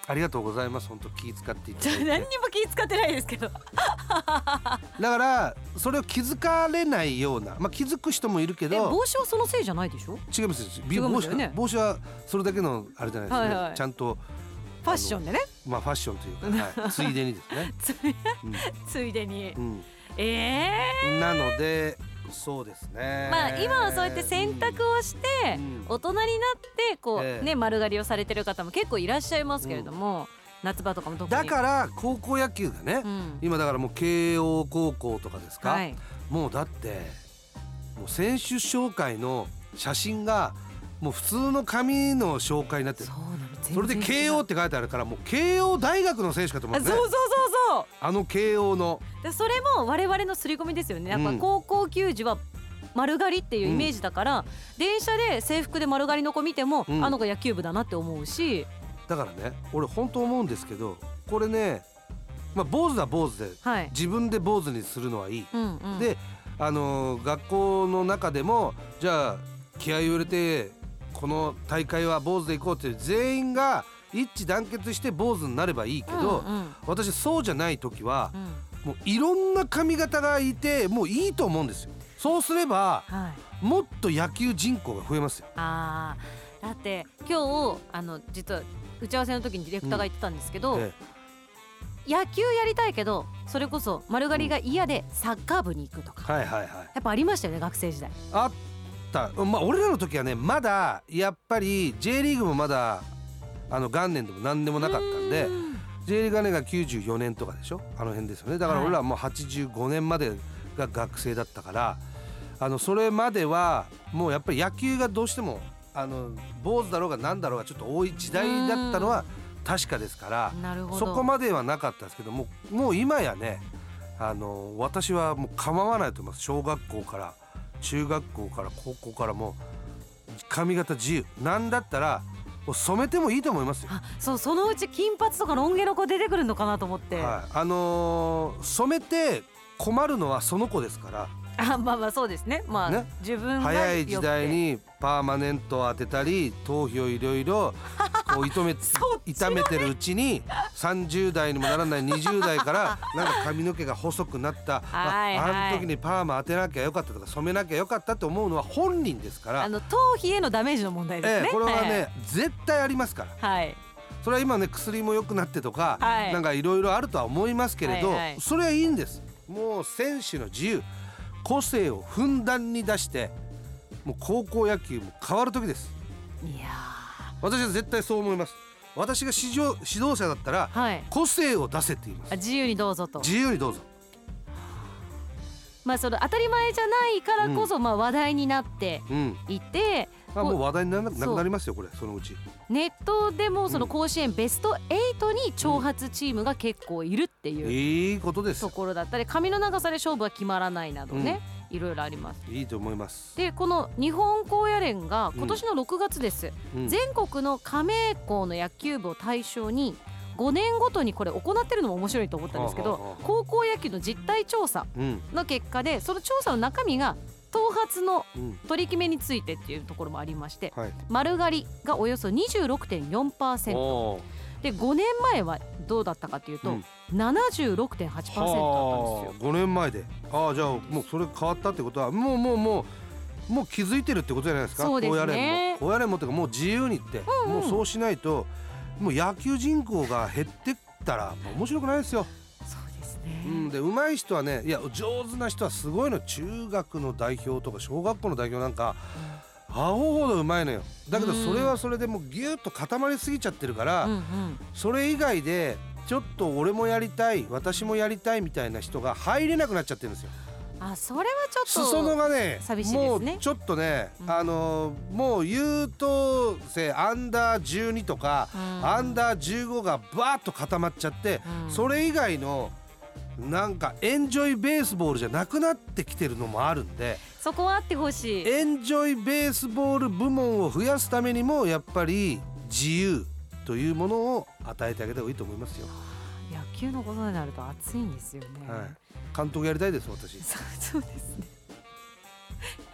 ありがとうございます。本当気遣っていただいて。 何にも気遣ってないですけどだからそれを気づかれないような、まあ、気づく人もいるけえど帽子はそのせいじゃないでしょ。 違います違いま帽子すよね帽子はそれだけのあれじゃないですね、 はいはいちゃんとファッションでねまあファッションというか、はい、ついでにですね、 つついでに、 うんうんええなのでそうですね。 まあ今はそうやって選択をしてうん大人になってこう、 ええね丸刈りをされてる方も結構いらっしゃいますけれども、夏場とかも特にだから高校野球がね、 うん今だからもう慶応高校とかですか、 はいもうだってもう選手紹介の写真がもう普通の紙の紹介になってる。 そうなの全然それで慶応って書いてあるからもう慶応大学の選手かと思うね。 あそうそうそうそうあの慶応のでそれも我々の刷り込みですよね。やっぱうん高校球児は丸刈りっていうイメージだから、電車で制服で丸刈りの子見ても、 うんあの子野球部だなって思うし、 だからね俺本当思うんですけどこれね、まあ、坊主は坊主ではい、 自分で坊主にするのはいい、 うんうん、 であのー学校の中でもじゃあ気合を入れてこの大会は坊主で行こうって全員が一致団結して坊主になればいいけど、 うんうん私そうじゃない時はうんもういろんな髪型がいてもういいと思うんですよ。そうすればはい、 もっと野球人口が増えますよ。 あーだって今日あの実は打ち合わせの時にディレクターが言ってたんですけど、 え野球やりたいけどそれこそ丸刈りが嫌でサッカー部に行くとか、 えはいはいはいやっぱありましたよね学生時代。 あったまあ俺らの時はねまだやっぱり J リーグもまだあの元年でも何でもなかったんでうん J リーグがねがきゅうじゅうよねんとかでしょあの辺ですよね。だから俺らはもうはちじゅうごねんまでが学生だったからあのそれまではもうやっぱり野球がどうしてもあの坊主だろうが何だろうがちょっと多い時代だったのは確かですからなるほどそこまではなかったですけどもうもう今やねあの私はもう構わないと思います。小学校から中学校から高校からもう髪型自由なんだったらもう染めてもいいと思いますよ。 あそうそのうち金髪とかロン毛の子出てくるのかなと思って、 はい、あのー染めて困るのはその子ですからあまあまあそうですねまあね自分が早い時代良くてにパーマネントを当てたり頭皮をいろいろこう痛め痛めてるうちにさんじゅう代にもならないにじゅう代からなんか髪の毛が細くなったはいはいああの時にパーマ当てなきゃよかったとか染めなきゃよかったと思うのは本人ですからあの頭皮へのダメージの問題ですね、 ええ、これはね、 はい絶対ありますからはい、 それは今ね薬も良くなってとか、 はいなんかいろいろあるとは思いますけれど、 はいはいそれはいいんです。もう選手の自由個性をふんだんに出してもう高校野球も変わる時です。 いや私は絶対そう思います。私が指導指導者だったら、 はい個性を出せって言います。 あ自由にどうぞと自由にどうぞ。 まあその当たり前じゃないからこそ、まあ話題になってうん、 いて、 あもう話題にならなそうなくなりますよこれそのうち。 ネットでもその甲子園ベストエイトに挑発チームが結構いるっていういいことですとよ。 ころだったり、髪の長さで勝負は決まらないなどね、いろいろあります。 いいと思います。 でこの日本高野連が今年のろくがつです、 うん全国の加盟校の野球部を対象にごねんごとにこれ行ってるのも面白いと思ったんですけど、 はあはあはあ高校野球の実態調査うんの結果でその調査の中身が頭髪のうん取り決めについてっていうところもありまして、 はい。 丸刈りがおよそ にじゅうろくてんよんパーセントおーでごねんまえはどうだったかというと、 うんななじゅうろくてんはちパーセントだったんですよ。 ごねんまえでああじゃあもうそれ変わったってことはもうもうもうもう気づいてるってことじゃないですか。 そうですね高野連も高野連もっていうかもう自由にって、 うんうんもうそうしないともう野球人口が減ってったら面白くないですよ。 そうですね、 うん、で上手い人はねいや上手な人はすごいの。中学の代表とか小学校の代表なんかアホほど上手いのよ。だけどそれはそれでもうギュッと固まりすぎちゃってるから、 うんうんそれ以外でちょっと俺もやりたい私もやりたいみたいな人が入れなくなっちゃってるんですよ。 あそれはちょっと裾野がね寂しいですねもうちょっとね、 うんあのーもう優等生アンダーじゅうにとか、 うんアンダーじゅうごがバーッと固まっちゃって、 うんそれ以外のなんかエンジョイベースボールじゃなくなってきてるのもあるんで、 そこはあってほしい。 エンジョイベースボール部門を増やすためにもやっぱり自由というものを与えてあげた方がいいと思いますよ。 野球のことになると熱いんですよね、 はい、監督やりたいです私。 そうそうですね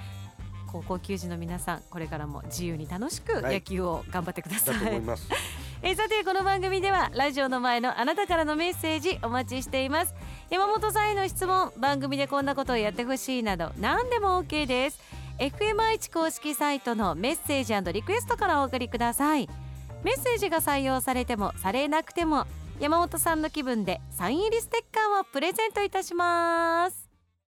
高校球児の皆さんこれからも自由に楽しくはい野球を頑張ってください、 だと思います。 えー、さてこの番組ではラジオの前のあなたからのメッセージお待ちしています。山本さんへの質問、番組でこんなことをやってほしいなど何でも OK です。 エフエム 愛知公式サイトのメッセージ&リクエストからお送りください。メッセージが採用されてもされなくても山本さんの気分でサイン入りステッカーをプレゼントいたします。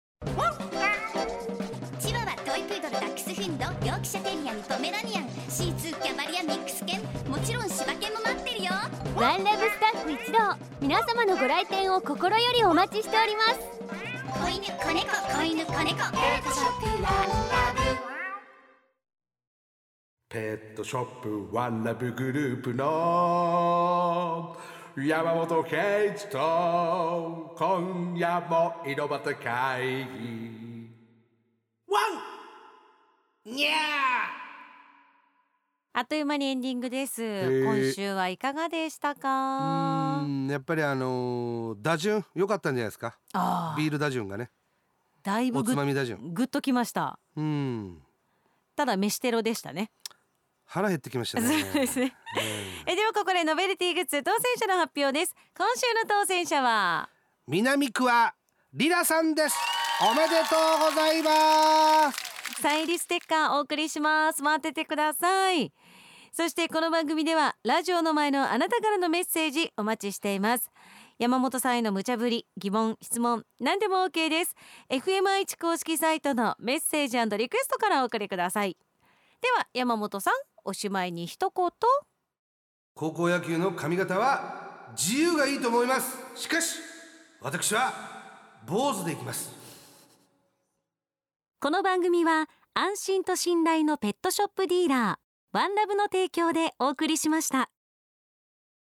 チワワ、トイプードル、ダックスフンド、ヨークシャテリアにポメラニアン、シーツー、キャバリア、ミックス犬、もちろん柴犬も待ってるよ。 ワンラブスタッフ一同、皆様のご来店を心よりお待ちしております。 子犬、子猫、子犬、子猫、ペットショップワンラブ。 ペットショップワンラブグループの山本圭一と今夜も井戸端会議ワンニャー。 あっという間にエンディングです。今週はいかがでしたか？ うーんやっぱりあのー、打順良かったんじゃないですか。 あビール打順がね、 だいぶおつまみ打順グッときました。 うん、 ただ飯テロでしたね。 腹減ってきましたね。 そうですね、うん、えではここでノベルティグッズ当選者の発表です。今週の当選者は南区はリラさんです。おめでとうございます。 サイン入りステッカーお送りします。待っててください。そしてこの番組ではラジオの前のあなたからのメッセージお待ちしています。山本さんへの無茶ぶり、疑問、質問何でも OK です。 エフエム 愛知公式サイトのメッセージ&リクエストからお送りください。では山本さん、おしまいに一言。 高校野球の髪型は自由がいいと思います。しかし私は坊主でいきます。 この番組は安心と信頼のペットショップディーラーワンラブの提供でお送りしました。